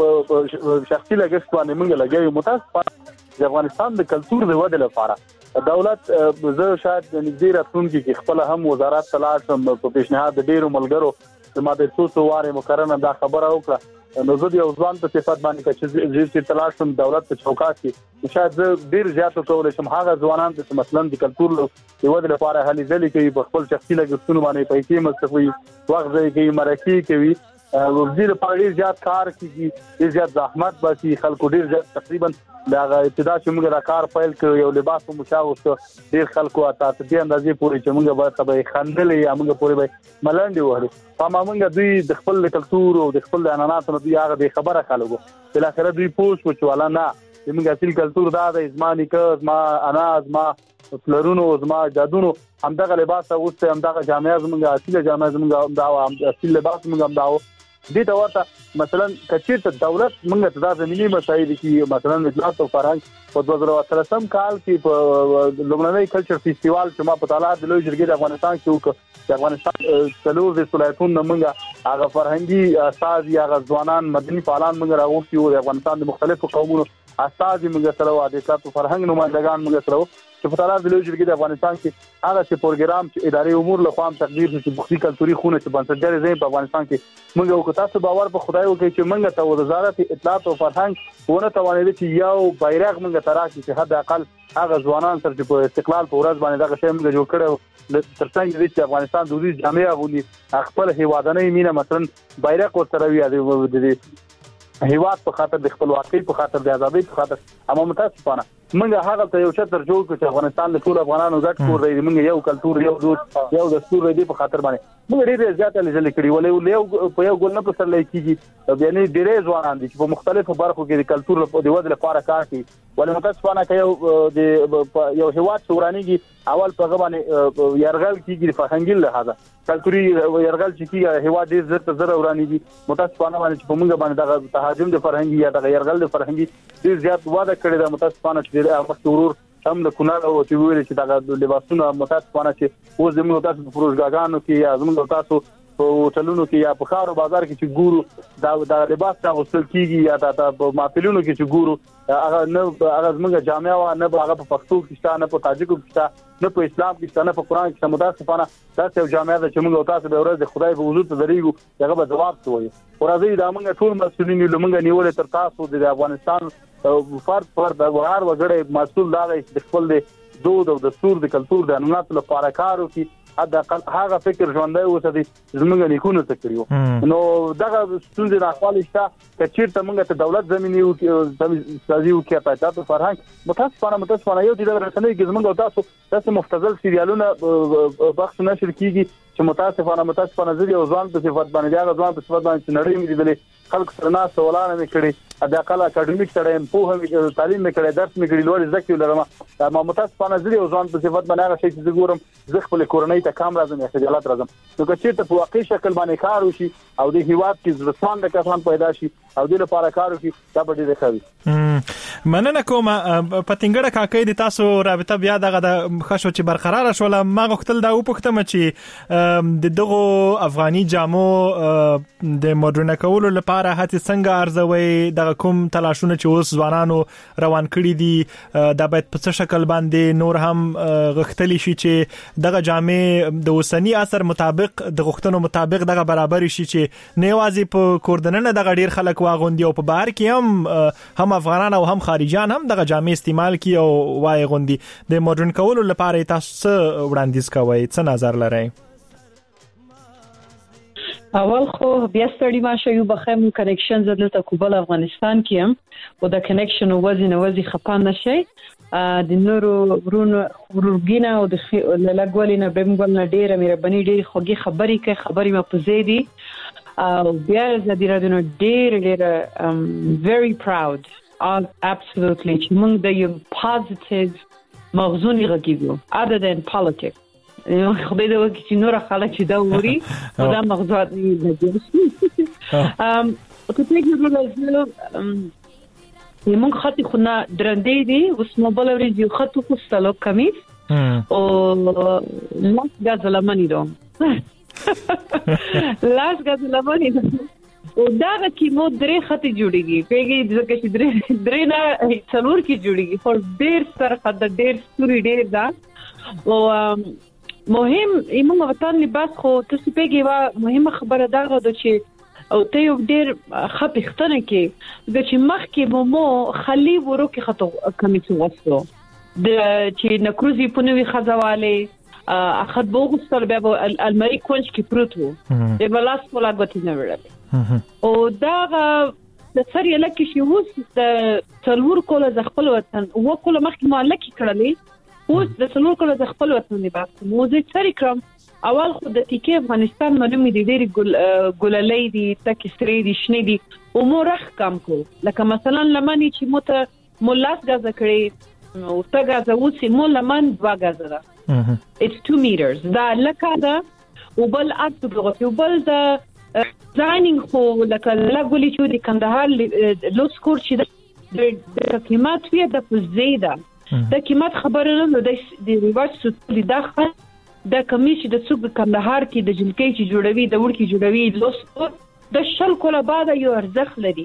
دوی شخصي لګښت باندې موږ لګیو متاسفانه د افغانستان د کلچر د وده لپاره دولت زه شاید نږدې راتلونکي کې خپل هم وزارت تلاش په پیشنهاد ډیرو ملګرو چې ما د څو واره مقرره دا خبره وکړه نو زه د ځوان په صفات باندې چې تلاش دولت په چوکاټ کې شاید ډیر زیات کولای شم هغه ځوانان چې مثلا د کلچر د وده لپاره هلي ځلې کوي په خپل شخصي لګښتونو باندې پیسې مصرفوي وخت ځای کوي مرکه کوي ورځي په ډیر زیات کار کیږي ډیر زیات زحمت باسي خلکو ډیر زیات تقریبا دا ابتدا چې موږ را کار پیل کړو یو لباس په مشاوسته ډیر خلکو اته دې اندازې پورې چې موږ به تبه خندلې یا موږ پورې به ملنډي وهلو په موږ دوی د خپل کلچر او د خپل انانات نو دوی هغه به خبره خلکو بل اخر دوی پوښ وچواله نه موږ اصل کلچر دا د ازمانی کز ما اناز ما فلرونو زما جادونو همدغه لباس اوسه همدغه جامعه زموږ اصلي جامعه زموږ دا اصلي لباس موږ دا دې ته ورته مثلا کچېرته دولت موږ ته دا زميني مسایل کې مثلا اجلاس او فرهنګ په 2013 کال کې په لومړنۍ کلچر فیسټیوال چې ما په تعالی د لوی جرګې د افغانستان کې وکړ د افغانستان څلور د ولایتونو موږ هغه فرهنګي اساس یا ځوانان مدني فعالان موږ راغوښتي وو د افغانستان د مختلفو قومونو اساس موږ سره و د تاسو فرهنګ نمائندگان موږ سره چې په تعالی د لوی جرګې د افغانستان کې هغه چې پروګرام چې اداري امور له خوا تقدیر چې بخښي کلتوري خونه چې بنسټګر زین په افغانستان کې موږ یو تاسو باور په خدای وکړي چې موږ ته وزارت اطلاعات او فرهنګ ونه توانېدل چې یو بیرغ موږ تراکي چې حد اقل هغه ځوانان سره چې په استقلال په ورځ باندې دا شی موږ جوړ کړو ترڅنګ دې چې افغانستان د دې جامعه غونډي خپل هیوادنۍ مینه مثلا بیرغ ورسره وي د هیواد په خاطر د خپلواکۍ په خاطر د ازادۍ په خاطر اما متاسفانه موږ هغه ته یو چتر جوړ کړ چې افغانستان د ټول افغانانو ګډ کور دی موږ یو کلچر یو دود یو دستور دی په خاطر باندې موږ ډېر زیات لږه کړی ولې یو په یو ګل نه پسر لای کیږي یعنی ډېر ځوانان دي چې په مختلفو برخو کې د کلچر په وده لپاره کار کوي ولې متاسفانه کې یو هیواد سورانيږي اول په غوانه يرغل کیږي فرهنګي لحاظه کلتوري يرغل چې کی هوا ډیر زر ورانیږي متاسفانه باندې چې په موږ باندې دغه تهاجم د فرهنګي یا دغه يرغل د فرهنګي ډیر زیات واده کړی دا متاسفانه چې مخکورور هم د کونړ او چې ویل چې دغه لباسونه متاسفانه چې اوس زموږ تاسو په پروژګانو کې یا زموږ تاسو په ټلونو کې یا په خارو بازار کې چې ګورو دا لباس څنګه وستل کیږي یا دا په ماپلونو کې چې ګورو هغه نه هغه زموږ جامع او نه هغه په پښتو کې شته نه په تاجکو کې شته نه په اسلام کې شته نه په قران کې متاسفانه دا یو جامع ده چې موږ تاسو به ورځ د خدای په حضور ته درېږو هغه به جواب وایي ورځي دا موږ ټول مسؤلین لمنګ نیول تر تاسو د افغانستان فرد وغار وګړي مسؤل دا د خپل د دود او د سور د کلتور د انمات لپاره کار وکړي حدا هغه فکر ژوندۍ اوسه زمونږ نیکونو ته کړیو نو دغه ستونزې راخوالي شته چې چیرته موږ ته دولت زمینی او سازي او کې پیدا فرهنګ متاسفانه یو د رسنۍ کې زمونږ تاسو داسې مفتزل سریالونه بخښ نشر کیږي چې متاسفانه زړه او ځوان په صفات باندې هغه ځوان په صفات باندې نړۍ مې لیدلې خلک سره نه سوالونه مې کړي د اقل اکیډمیک سره په هم تعلیم مې کړی درس مې کړی لوړ زده کړې لرم ما متاسفانه زړه او ځوان په صفات باندې هغه شی چې ګورم زه خپل کورنۍ ته کام راځم یا خجالت راځم نو که چیرته په واقعي شکل باندې کار وشي او د هیواد کې ځوان د کسان پیدا شي او د لپاره کار وکړي دا به ډېر ښه وي مننه کوم پتنګړه کاکې د تاسو رابطه بیا دغه د خښو چې برقرار شول ما غوښتل دا وپوښتم چې د دغه افغاني جامو د مدرن کولو لپاره هڅه څنګه ارزوي دغه کوم تلاشونه چې اوس ځوانانو روان کړي دي دا باید په څه شکل باندې نور هم غختلی شي چې دغه جامې د اوسنی اثر مطابق د غختنو مطابق دغه برابر شي چې نه یوازې په کوردننه دغه ډیر خلک واغوندي او په بهر کې هم افغانان او هم خارجيان هم دغه جامې استعمال کی او وای غوندي د مدرن کولو لپاره تاسو وړاندیز کوئ څه نظر لرئ اول خو بیا ستړي ماشه یو بخیم کنیکشن زدل ته کوبل افغانستان کې او د کنیکشن وزن خپان نشي د نورو ورورګینا او د لګولینه بمګول ډیره مهرباني ډیره خوږی خبري ما پوزیدي او بیا زدي راډیو ډیره very proud absolutely چې موږ د یو positive مغزونی غږیږو other than politics خدای دې وکړي چې نور خلک چې دا ووري دا مغزات نه دي او ته یې ګورل یمون خاطی خونه درندې دي اوس موبایل ورې یو خاطو کو ستلو کمیس او لاس غزلمنی دوم لاس غزلمنی او دا کې مو درې خاطی جوړیږي پیګي ځکه چې درې نه څلور کې جوړیږي خو ډېر سره خد ډېر ستوري ډېر دا او مهم ایمون وطن لباس خو تاسو پیګي وا مهمه خبره دا غوډه چې او ته یو ډیر خپختنه کې د چې مخ کې مو خلی ورو کې خطو کمیس وسو د چې نکروزي پونوي خزواله اخد بوغستل بیا المری کونج کې پروتو د بلاس کولا غوتی نه وړل او دا د سری لکه شی وس د څلور کوله ز خپل وطن و کوله مخ کې مالکی کړلې اوس د څلور کله د خپل وطن لباس موزه سری کرم اول خو د تیکي افغانستان معلومه دي ډېری ګللې دي تکستري دي شنه دي او مورخ کم کو لکه مثلا لمنی چې موته مولاس غاز کړي او تاګه زوسی مول لمن 2 غاز ده it's 2 meters دا لکه دا او بل اته بغوتی او بل دا ډیزاینینګ خو لکه لګولې چې د کندهار لوس کور چې د قیمت وی د زیاده د قیمت خبره نه د ریورس ستوري داخل د کمیش د څوک کندهار کې د جلکې چې جوړوي د وړ کې جوړوي لوس د شل کوله بعد یو ارزخ لري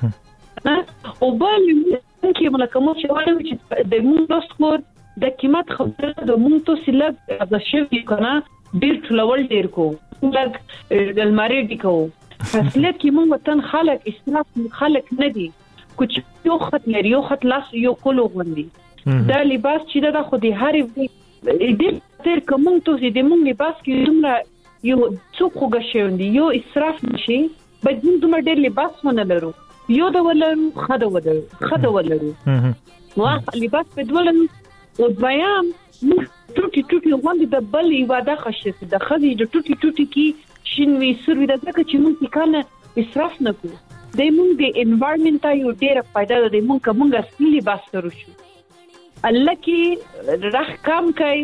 او بل کې ملکمو چې وایي چې د موږ لوس کور د قیمت خبره د موږ تو سلګ د شوی کنه ډیر ټولول ډیر کو لګ د الماری ډیکو اصله کې موږ وطن خلک اسراف خلک نه دي کوم یو خط لري یو خط لاس یو کولو غوندي دا لباس چې دا خو د هرې دې تر کوم ته چې د مونږ لباس کې دومره یو څوک غشوندي یو اسراف نشي بد دومره ډېر لباس ونه لرو یو د ولرو خده ولرو واه لباس په دولن او بیان ټوټي غوندي د بل ایواده خشه د خدي د ټوټي کې شینوي سروي د ځکه چې مونږ کانه اسراف نه کوو د مونږ د انوایرنمنت یو ډېر فائدہ د مونږ اصلي لباس ورو شو الله کې رخ کم کوي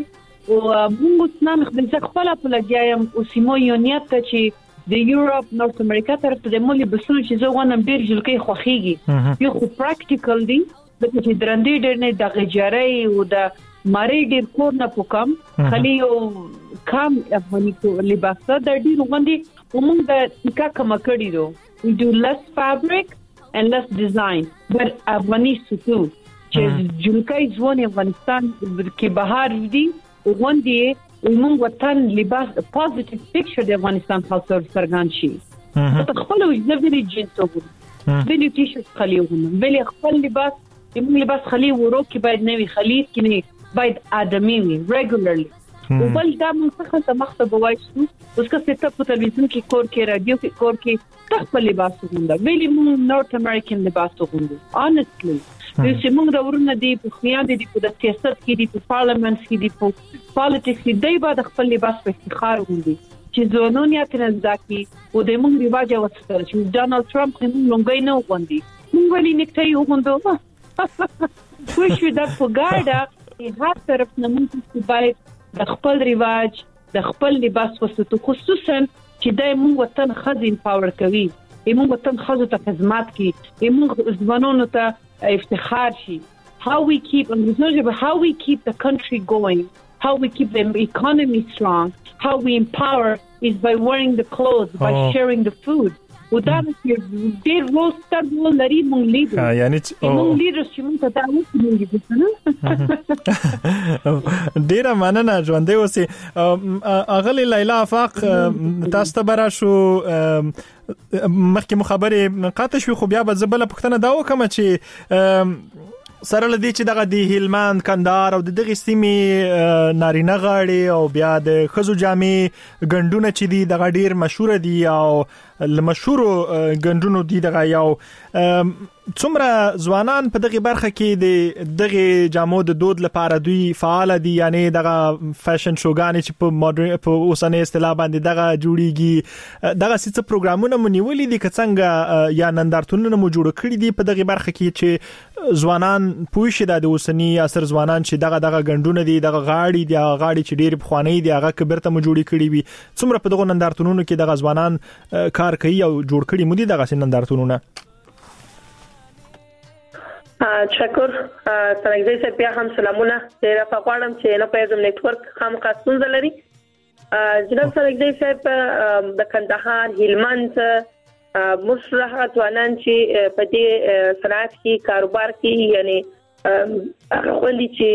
او موږ نن خپل لګیایم او سیمو یونیت ته چې د یورپ نورث امریکا طرف ته د مولي بسونو چې زه غواړم ډیر جلکې خوخيږي یو خو پریکټیکل دی د چې درندې ډېر نه د غجاري او د ماری ډیر کور نه پوکم خلی او کم افغاني لباس د ډیر غوندي ومنګ د کا کما کړی دو we do less fabric and less design but افغاني ستو چې جلکې ځوان افغانستان کې بهار دي غوندي ومنګ وطن لباس پوزټیو پکچر د افغانستان خاص سرګان شي ته خپل وجنبي جنس وګورئ بلی ټي شرټ خلی وګورئ بلی خپل لباس موږ لباس خلی ورو کې باید نوی خلیط کې نه باید ادمي وي ریګولرلی او بل دا موږ څه مخته وایو اوس که څه په تلویزیون کې کور کې رادیو کې کور کې خپل لباس وګورئ بلی موږ نورث امریکن لباس وګورئ honestly چې موږ د ورونه دی په خیان دي په سیاست کې دي په پارلیمنت کې دي په پالیټکس کې دی باید خپل لباس په افتخار وګورئ چې زونون یا تنځاکي او د موږ ریواج وستل چې ډونالد ټرمپ موږ لونګي نه وګورئ موږ ولې نکته یو غوندو خو شو د فګاډه هر طرف نه موږ باید د خپل ریواج د خپل لباس وساتو خصوصا چې د موږ وطن خزین پاور کوي موږ وطن خزو ته خدمت کوي موږ ځوانانو ته افتخار شي how we keep the country going, how we keep the economy strong, how we empower is by wearing the clothes, by sharing the food. ودا ډېر روستر ولري مونږ لیدو یعنی مونږ لیدو چې مونږ ته دا وایي ډېر مننه ژوندې اوسې اغلی لیلا افاق تاسو ته برا شو مخکې مخابره قاطع شو خو بیا به زبله پښتنه دا وکم چې سره لدی چې دغه د هلمند کندهار او دغه سیمې نارینه غاړي او بیا د خزو جامې ګندونه چې دي دغه ډیر مشهور دي او مشهور ګندونو دي دغه یو څومره ځوانان په دغه برخه کې د دغه جامو د دود لپاره دوی فعال دي یعنی دغه فیشن شوګانی چې په ماډرن په اوسنۍ اصطلاح باندې دغه جوړیږي دغه څه پروګرامونه مونیولې دي که څنګه یا نندارتونونه مو جوړ کړی دي په دغه برخه کې چې ځوانان پوه شي د اوسنۍ عصر ځوانان چې دغه ګندونه دي دغه غاړي دي غاړي چې ډېر بخوانی دي هغه کبرته مو جوړی کړی وي څومره په دغه نندارتونونو کې دغه ځوانان کار کوي او جوړ کړی مو دي دغه نندارتونونه شکر سرنګزي سره بیا هم سلامونه ډیر په غواړم چې نه پیغام نتورک هم خاصون لري جناب سرنګزي صاحب د کندهار هلمند مشرح ځوانان چې په دې صنعت کې کاروبار کوي یعنی خوندي چې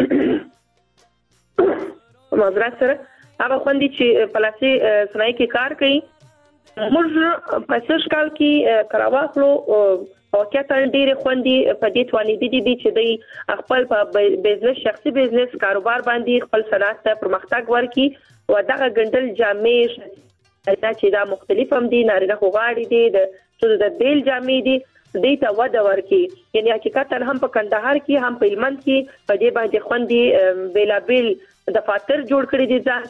مزرعه سره هغه خوندي چې پلاسي صنایع کې کار کوي موږ په څه کال کې کراواخلو او کته ډېر خوندي په دې توانې دي چې د خپل په بزنس شخصي بزنس کاروبار باندې خپل صنعت ته پرمختګ ورکړي او دغه ګندل جامې دا چې دا مختلف هم دي نارینه غاړي دي د بیل جامې دي دې ته وده ورکړي یعنی حقیقتا هم په کندهار کې هم په هلمند کې په دې باندې خوندي بیلابل دفاتر جوړ کړي دي ځان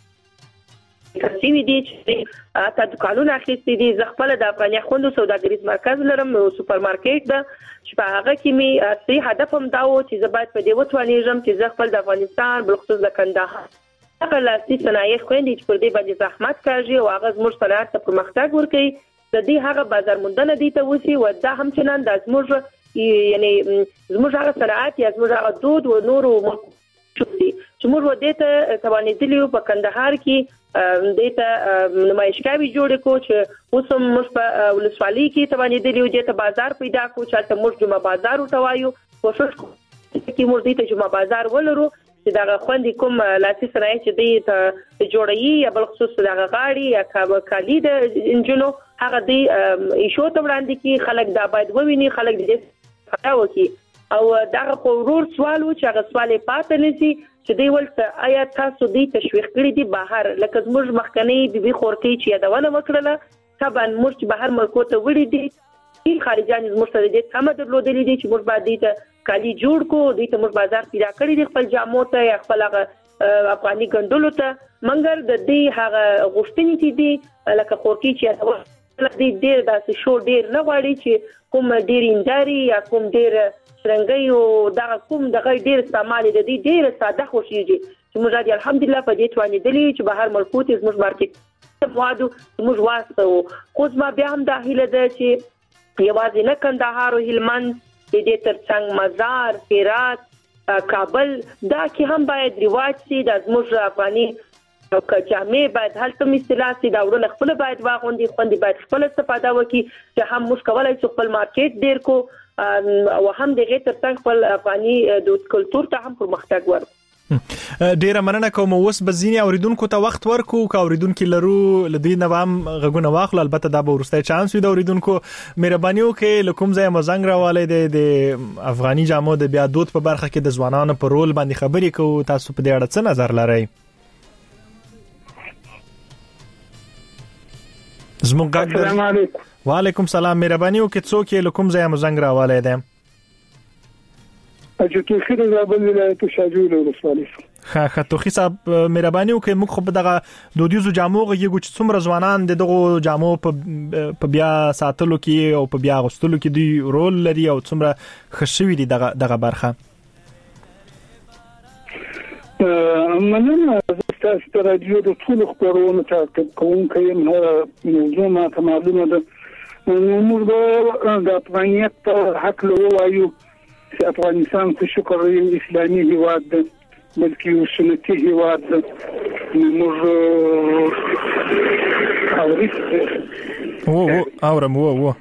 کسي دي چې تا دکانونه اخیستي دي خپل د افغاني خوندو سوداګریز مرکز لرم او سوپر مارکیټ ده چې په هغه کې می اصلي هدف هم دا و چې زه باید په دې وتوانېږم چې زه خپل د افغانستان بل خصوص د کندهار هغه لاسي صنایع خوندې چې پر دې باندې زحمت کوي او هغه زموږ صنعت ته پرمختګ ورکړي د دې هغه بازار موندنه دي ته وسی و دا هم چې نن د زموږ یعنی زموږ هغه صنعت یا زموږ هغه دود او نورو چې موږ ودې ته توانېدلی په کندهار کې دته نمایشګاوي جوړ کو چې اوس موږ په ولسوالۍ کې توانېدلی او دته بازار پیدا کو چې تاسو موږ جمعه بازار وټوایو کوشش کوو موږ دته جمعه بازار ولرو چې دا خوندې کوم لاسي صنایع چې دته جوړي یا بل خصوص دا غاړي یا کالی د انجنونو هغه دی ایشو ته وړاندې کی خلک دا باید وویني خلک دې فکر وکړي او دا غوړور سوال و چې هغه سوال پاتې نشي چې دی ولته آیا تاسو دې تشویق کړی دی بهر لکه زموږ مخکنی بيبي خورتي چې یادونه وکړه طبعا موږ بهر ملکو ته وړي دي خارجان زموږ ته دې سم درلودلې دي چې موږ باید دې کالي جوړ کو دې ته موږ بازار پیدا کړی دی خپل جامو ته یا خپل افغاني ګندلو ته منګر د دې هغه غوښتنې دي لکه خورتي چې دې ډېر داسې شو ډېر نه غواړي چې کوم ډېر انداري یا کوم ډېر څنګه یو دا کوم دغه ډېر استعمال د دې ډېر ساده خوشيږي چې موږ د الحمدلله په دې توانیدلی چې بهر ملکو ته زموږ مارکیټ موادو موږ واسطو. خو ما بیا هم د هیله ده چې یوازې نه کندهار او هلمند دې ترڅنګ مزار، هرات، کابل دا کې هم باید رواج شي د زموږ افغاني جامې باید هلته مثلا سي دا ورونه خپل باید واغوندي، خوندي باید خپل استفاده وکړي چې هم موږ کولای شو خپل مارکیټ ډیر کو او هم د غیر ترڅنګ خپل افغاني د کلچر ته هم پرمختګ ورکړو. ډیره مننه کوم. اوس بزینی اوریدونکو ته وخت ورکو کا اوریدونکو لرو لدی نوام غږونه واخلو، البته دا به ورسته چانس وي د اوریدونکو. مهرباني وکړئ لکم ځای مزنګ راواله د افغاني جامو د بیا دود په برخه کې د ځوانانو په رول باندې خبرې کوو. تاسو په دې اړه څه نظر لرئ؟ السلام علیکم. وعلیکم سلام. مهرباني وکړئ څوک یې لکم ځای مزنګ راواله ده؟ اجو خیر زابل ولایت شاجول ولسوالۍ. ښه توخی صاحب مهرباني وکړئ موږ خو په دغه دودیزو جامو غږیږو چې څومره ځوانان دغه جامو په بیا ساتلو کې او په بیا غوستلو کې دی رول لري او څومره خشوي دي دغه برخه. مننه تاسو ته راډیو د ټول خبرونو ته کوم موضوع ما ته معلومه ده. موږ د افغانیت په حق له وایو چې افغانستان په شکر اسلامي هیواد ده بلکې یو سنتي هیواد ده. موږ اورم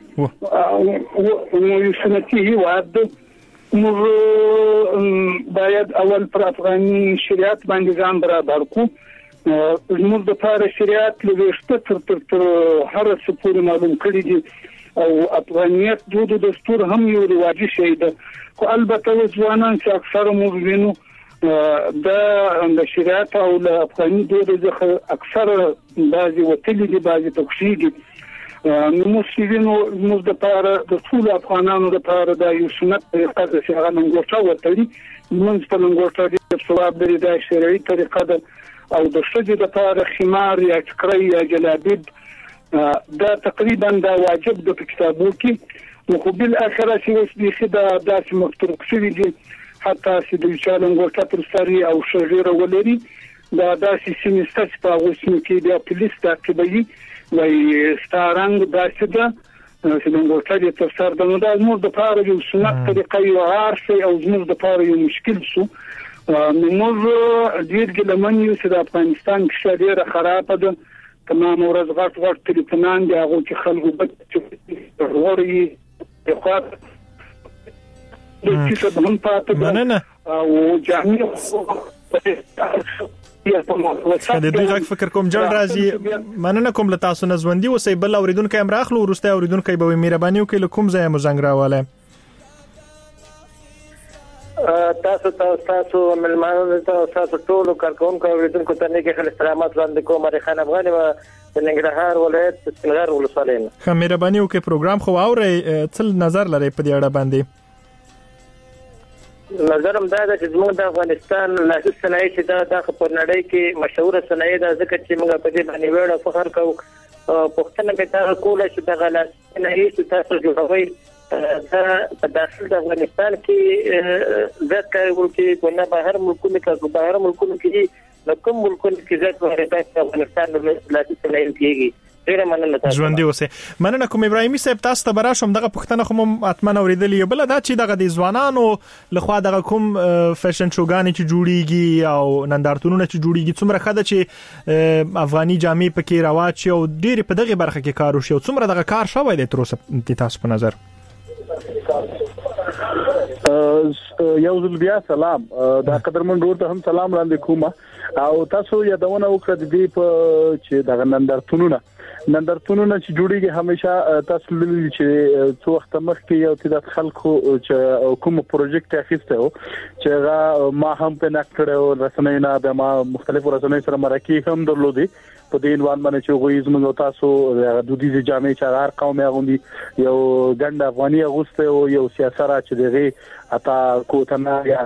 یو سنتي هیواد ده. موږ باید اول پر افغاني شریعت باندې ځان برابر کړو. موږ د لپاره شریعت لږه تر هر څه پورې معلوم کړی دي او افغانیت دود او دستور هم یو رواجي شی ده. خو البته ځوانان چې اکثره موږ وینو د شریعت او د افغاني دود څخه اکثره بعضي وتلي دي بعضي تخشي دي. موږ وینو موږ د لپاره د ټول افغانانو لپاره د یو سنت طریقه د شغل منګوټه وتلي موږ په منګوټه د ثواب لري د شرعي طریقه ده او د شجو د لپاره خمار یا چکري یا جلابیب دا تقریبا دا واجب د کتابو کې. خو بل اخره چې اوس د خدا داسې مفترق شوی دي حتی چې د چالنګورټا پر ساري او شجره ولري دا داسې سیمستاس په اوسم کې د پولیس تعقیبي وای ستارنګ داسې ده چې لنګورټا د تفسیر د نو د موږ د پاره یو سنت طریقې یو عارفي او زموږ د پاره یو مشکل شو. موږ ډیر ګلمن یو چې د افغانستان کې ډیره خراب ده. تمام ورځ غټ ټلیفونان دی هغه چې خلکو بد وروري اخوات د څه هم پاتې مننه او جامع د دې ځکه فکر کوم جوړ راځي. مننه کوم له تاسو نزوندي اوسې بل اوریدونکو هم راخلو ورسته اوریدونکو به مهرباني وکړي لکم ځای مزنګ راواله. تاسو ملمانو تاسو ټول کارکونکو اوریدونکو ته نیک خل سلامات وړاندې کوم. ریحان افغاني و د ننګرهار ولایت سنغر ولسوالۍ. خو مهرباني وکړئ پروګرام خو اورئ څل نظر لري په دې اړه باندې؟ نظرم دا ده چې زموږ د افغانستان لاسي صنایع چې دا په نړۍ کې مشهور صنایع ده ځکه چې موږ په دې باندې وړ فخر کوو. پښتنه به دا کوله چې د لاسي صنایع چې تاسو جوړوي دا په داخل د افغانستان کې زیات کارول کې په بهر ملکونو کې بهر ملکونو کې د کوم ملکونو کې زیات واردات د افغانستان لاسي صنایع کېږي. ډیره مننه تاسو. ژوندۍ اوسئ. مننه کوم ابراهیمي صاحب تاسو ته براشم دغه پښتنه خو اتمن اوریدلې بل دا چې دغه د ځوانانو لخوا دغه کوم فیشن شوګانی چې جوړیږي او نندارتونونه چې جوړیږي څومره خده چې افغاني جامې پکې رواج شي او ډیر په دغه برخه کې کار وشي او څومره دغه کار شوی دی تر اوسه تاسو په نظر؟ یو ځل بیا سلام دا قدرمن ورته هم سلام وړاندې کوم او تاسو یادونه وکړه د دې په چې د نندارتونونه چې جوړیږي همیشه تاسو لولي چې څو وخت مخکې یو تدات خلکو چې کوم پروژیکټ اخیسته او چې هغه ما هم په نکړو رسنینا د ما مختلفو رسنیو سره مرکه هم درلودي په دې عنوان باندې چې غوي زموږ تاسو د دودیزي جامې چې هر قوم غوندي یو ګند افغاني اغوسته او یو سیاسره چې دغه اتا کوتنه یا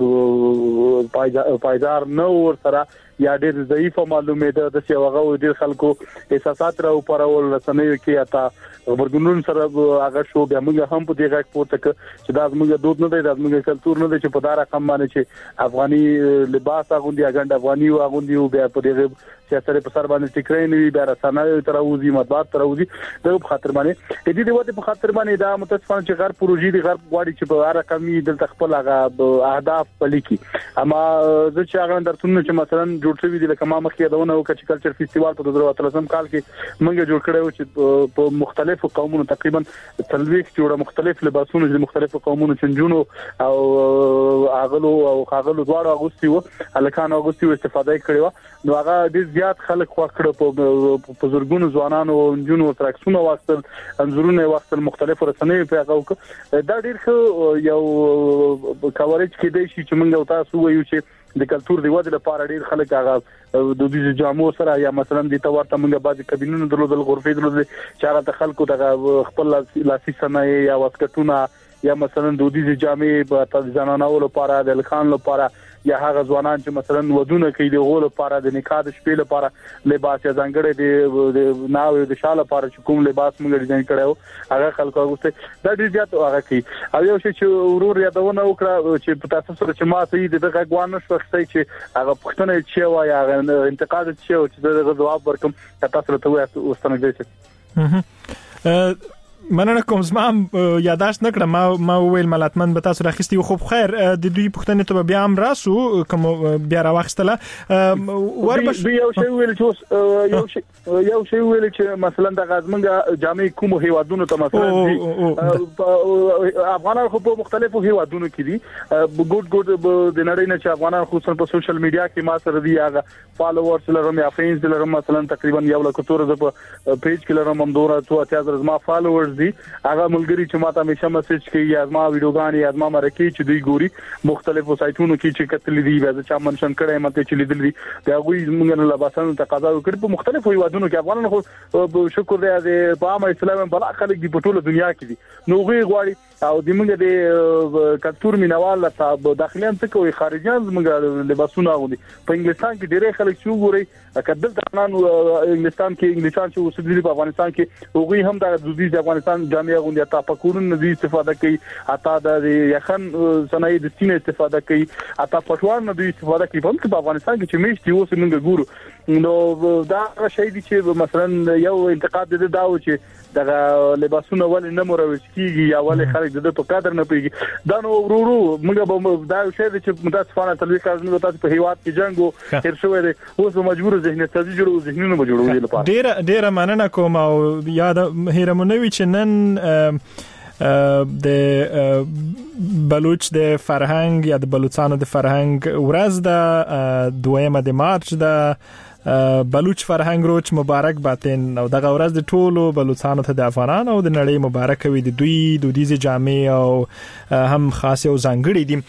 پایدار نو ور سره یا ډېر ضعیف معلومه ده د سیاوغه ډېر خلکو احساسات راو پرول رسنیو کې اتا خبرګونون سره هغه شو بیا موږ هم په دې غږ پورته چې دا موږ دود نه دی دا موږ کلتور نه دی چې په دارا کم باندې چې افغاني لباس اغوندي اګند افغاني اغوندي بیا په دې سیاست په سر باندې ټیکرای نه وي بیا رسنیو تر اوزي مطبوعات تر اوزي د خاطر باندې دې دې وته په خاطر باندې دا متاسفانه چې غیر پروژې دي غیر غواړي چې په هر کمی د خپل هغه اهداف پلیکي اما زه چې هغه درتون چې مثلا جوړ شوی دي لکه ما مخکې داونه او کلچر فیسټیوال په 2013 کال کې موږ جوړ کړو چې په مختلفو قومونو تقریبا 30 جوړه مختلف لباسونه د مختلفو قومونو چنجونو او اغلو دواړو اغوستي وو الکان اغوستي استفاده کړو نو هغه ډیر زیات خلک خو کړو په زورګونو ځوانانو او جنونو ترکسونه واستل انزورونه واستل مختلفو رسنیو په هغه دا ډیر یو کاورج کې دی چې موږ تاسو وایو چې د کلتور دی ودی لپاره ډیر خلک هغه د دې جامو سره یا مثلا د تورته موږ بعضی کابینونو درلودل غرفې درلودل چې هغه خلکو د خپل لاسي صنایع یا واسکټونه یا مثلا د دې جامې په ځانانو لپاره د لخان لپاره یا هغه ځوانان چې مثلا ودونه کوي د غول لپاره د نکاح د شپې لپاره لباس یا ځانګړي د ناوې د شال لپاره چې کوم لباس موږ ډیزاین کړو هغه خلکو غوښته دا ډیر زیات هغه کوي او یو شی چې ورور یادونه وکړه چې په تاسو سره چې ما سي د غوانو شوخته چې هغه پښتنه چې وایي هغه انتقاد چې د جواب ورکم تاسو ته وستنګ مننه کوم زما یاداشت نکړه ما ویل ملاتمن به تاسو راخستي خو خیر د دوی پښتنې ته بیا هم راسو کوم بیا راوښتله وربش یو شی ویل چې مثلا د غزمنګ جامع کوم هیوادونو ته مثلا افغانان خو په مختلفو هیوادونو کې دي ګډ د نړۍ نه چې افغانان خصوصا په سوشل میډیا کې ما سره دي هغه فالوورز لرم یا فرینډز لرم مثلا تقریبا 1,000 په پیج کې لرم هم دوره 3000 ما فالوورز دي هغه ملګری چې ماته همیشه میسج کوي یا ما ویډیوګان یا ما مرکه چې دوی ګوري مختلفو سایټونو کې چې کتل دي وځه چا منشن کړي مته چې لیدل دي دا غوي موږ له لباسانو تقاضا وکړي په مختلفو هیوادونو کې افغانان خو شکر دی په عامه اسلام بل خلک دی په ټوله دنیا کې دي نو غوي غواړي او د موږ د کلتور مینوال ته داخليان څه کوي خارجيان موږ لباسونه غوډي په انګلستان کې ډېر خلک شو ګوري کدل ځانان انګلستان چې اوسېدلي په افغانستان کې هغوی هم د دوی د افغانستان جامع غونډه تا پکورن نه استفاده کوي اتا د یخن صنایع د سینې استفاده کوي اتا پټوان نه استفاده کوي په افغانستان کې چې میشتي اوس موږ ګورو نو دا شی دي چې مثلا یو انتقاد دي دا و چې دغه لباسونه ولې نه مروج کیږي یا ولې خلک د په قدر نه پیږي دا نو ورورو موږ به دا شی چې متاسفانه تلوي کارونه تاسو په هیواد کې جنگو هر شوې دي اوس مجبور ذهني تاسو جوړو ذهنونه به جوړوي لپاره ډیره مننه کوم او یاد هیرمنوي چې نن د بلوچ د فرهنګ یا د بلوچستان د فرهنګ ورځ د 2 د مارچ د بلوچ فرهنګ روز مبارک باتن او دغه ورځ د ټولو بلوچستانو ته د افغانان او د نړۍ مبارک وي د دوی دودیزه جامع او هم خاصه او ځانګړي دي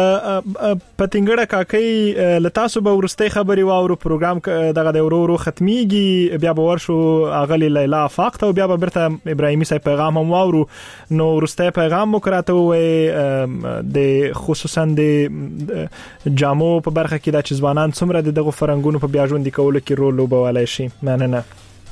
پتنګړه کاکۍ لتاسو به ورسته خبري واورو پروګرام دغه د ورورو ختميږي بیا به ورشو اغلی لیلا فاقت او بیا به برته ابراهیمي سي پیغام هم واورو نو ورسته پیغام وکړاته وي د خصوصا د جامو په برخه کې د چزوانان څومره دغه فرنګونو په بیا ژوند کولو کې رول لوبولای شي مننه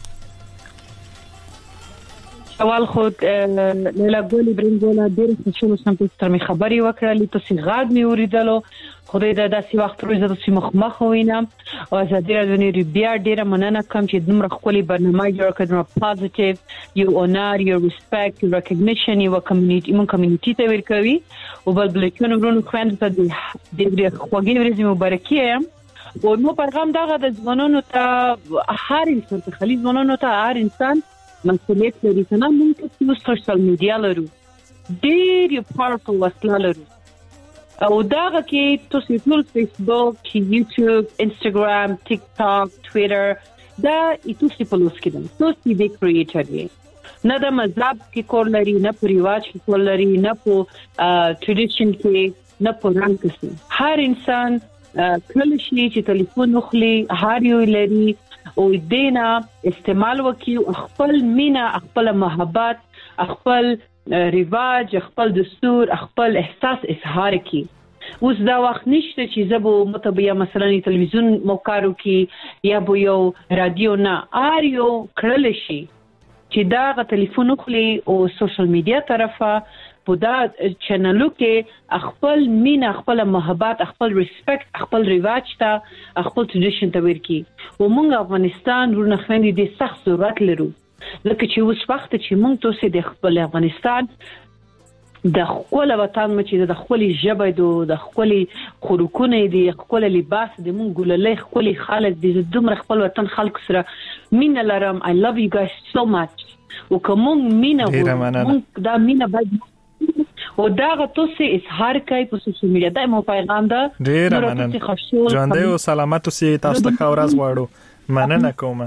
اول خود لیلا ګولي برنګولا ډېر څه سم په تر می خبري وکړه تاسو غاډ می اوریدلو خدای دا داسې وخت روزه تاسو مخ وینم او ازادي راډیو بیا ډیره مننه کوم چې دومره خولي برنامه جوړ کړم پوزټیو یو اونر یو ریسپیکټ یو ریکګنیشن یو کمیونټي ته ورکوي او بل بلکونه ورونو خويند ته د خوږی ورځې مبارکي او نو پیغام دغه د ځوانانو ته هر انسان ته خلیز ځوانانو ته هر انسان مسؤلیت لري چې موږ په سوشل میډیا لرو ډېر یو پاورفل وسیله لرو او دغه کې تاسو ټول فیسبوک یوټیوب انستګرام ټیک ټاک ټویټر دا تاسو په لوس کې ده تاسو دې کریټر یې نه د مذهب کې کول لري نه په ریواج کې کول لري نه په ټریډیشن کې نه په رنګ کې هر انسان کله چې ټلیفون نخلي هر یو لري او دینا استعمال وکي خپل مینا خپل محبت خپل رواج، خپل دستور، خپل احساس اظهار کی. اوس دا وخت نشته چې زبو متبیا مثلا تلویزیون موکارو کې یا بو یو رادیو نه یو کړل شي چې دا غ ټلیفون خلی او سوشل میډیا طرفه په دا چینلو کې خپل مینا، خپل محبت، خپل ریسپیکټ، خپل رواج ته، خپل ټریډیشن ته ورکی. و مونږ افغانستان ورونه خندې د سخت ضرورت لرو لکه چې اوس وخت چې مونږ توسې د خپل افغانستان د خپل وطن مچې د خپل ژبه د خپل خوراکونه د خپل لباس د مونږ ګللې خپل خلک د دومره خپل وطن خلک سره مینه لرم. I love you guys so much. وکمون مینه مونږ دا مینه باید او دا غوښته اظهار کوي په سوشل میډیا. دا مو پیغام ده. ډیر مننه. ژوند او سلامت اوسئ. تاسو ته ښه ورځ غواړو. مننه کوم.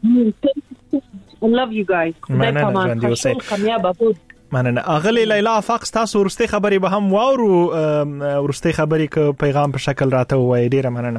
I love you guys. مننه ژوند اوسئ. کامیاب مننه. اغلی لیلا افاق تاسو ورسته خبري به هم واورو، ورسته خبري ک پیغام په شکل راته وای. ډیره مننه.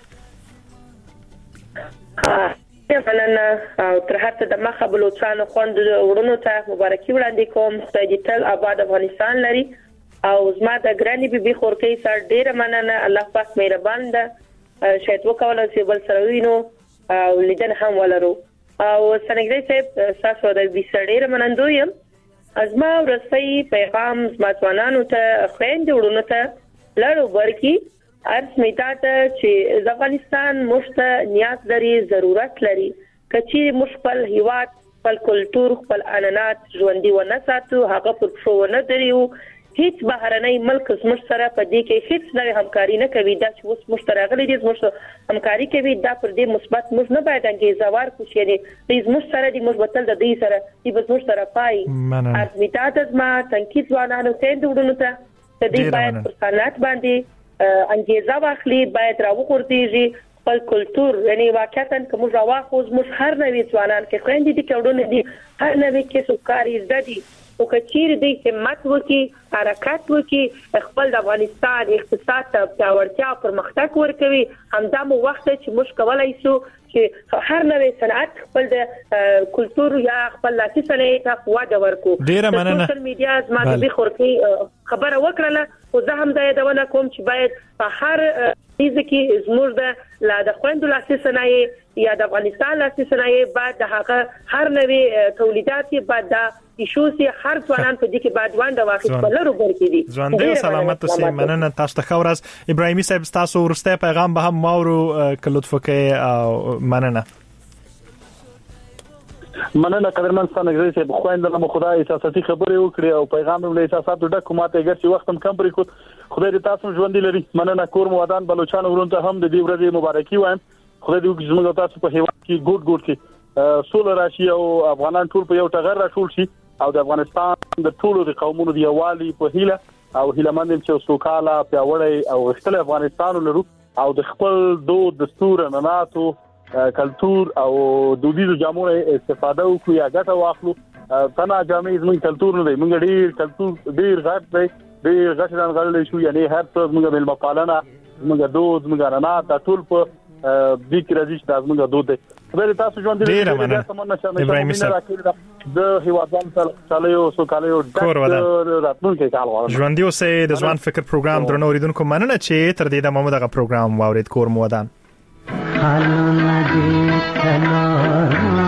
مننه او تر هرڅه د مخه بلوچستان خوند ورونو ته مبارکي وړاندې کوم. خدای دې تل آباد افغانستان لري او زما د ګرانی بیبي خورکۍ سره ډیره مننه. الله پاک مهربان ده. شاید وکول چې بل سره وینو او لیدن هم ولرو. او سنګری صاحب تاسو د دې ډیره منندویم. ازما ورسې پیغام زما ځوانانو ته خويندې ورونو ته لړو ورکی ارس میتا ته چې د افغانستان مشته نیاز لري، ضرورت لري کچې مشپل هیواد خپل کلچر خپل عنعنات ژوندۍ ونه ساتو، هغه پر شو نه دریو. هیڅ بهرنۍ ملک زموږ سره په دې کې هیڅ نوې همکاري نه کوي. دا چې اوس مشترکلي دي زموږ همکاري کوي دا پر دې مثبت موږ نه باید انګیزوار کوشي دي زموږ سره دي موږ بتل د دې سره دې زموږ سره پای ارزمیتات ما تنکیز وانانو څنګه وډونو ته د دې باید پر حالات باندې انګیزه واخلي، باید راوغورځي خپل کلچر. یعنی واقعا کوم راوخوز موږ هر نوې ځوانان کې خويندې دي کډونه دي هر نوې کې سوکاري زدي او کچیر دې همت وکي، حرکت وکي، خپل د افغانستان اقتصاد ته پیاوړتیا او پرمختګ ورکوي. همدا مو وخت چې موږ کولای شو چې هر نوې صنعت خپل د کلچر یا خپل لاسي صنایع ته وده ورکو. ډیره مننه. سوشل میډیا زما د خورکۍ خبره وکړه او زه هم دا یادونه کوم چې باید په هر چیز کې زموږ د خويندو لاسي صنایع یا د افغانستان لاسي صنایع بعد د هغه هر نوې تولیدات بعد د ایشوسي هر ځوانان په دې کې بعد وانده واخیست لرو ورکې دي. ژوند سلامت اوسئ. مننه. تاسو ته ښه ورځ. ابراهیمي صاحب تاسو ورسته پیغام به هم ماورو ک لطف وکړئ او مننه. مننه قدرمن ستانګری صاحب. خويندل مو خدای احساساتي خبرې وکړي او پیغام له احساساتو ډک کومه ته ګرځي وخت هم کم پرې کو. خدای دې تاسو ژوند لري. مننه. کور مو ودان بلوچستان ورونته هم د دې ورځې مبارکي وایم. خدای دې زموږ تاسو په هیواد کې ګډ کې سول راشي او افغانان ټول په یو ټغر راټول شي او د افغانستان د ټولو د قومونو د یووالي په هیله او هیلمند چې سوکاله پیاوړی او غښتل افغانستان لرو او د خپل دود دستور عنعناتو کلچر او دودیزو جامو استفاده وکړو یا ګټه واخلو. تنا جامې زموږ کلچر نه دی، موږ ډیر کلچر ډیر غټ دی، ډیر غټ رانغړل شو. یعنی هر څه موږ ملما پالنه، موږ دود، موږ عنعنات د ټول په دې کې راځي چې موږ دود دی. خدای تاسو ژوند دې ابراهیمي صاحب د هیوادوالو سره چالیو سوکالیو ډاکټر راتلونکي کال غواړم. ژوند دې اوسئ. د ځوان فکر پروګرام درنو اوریدونکو مننه چې تر دې د محمود غا پروګرام واورید. کور مو ودان.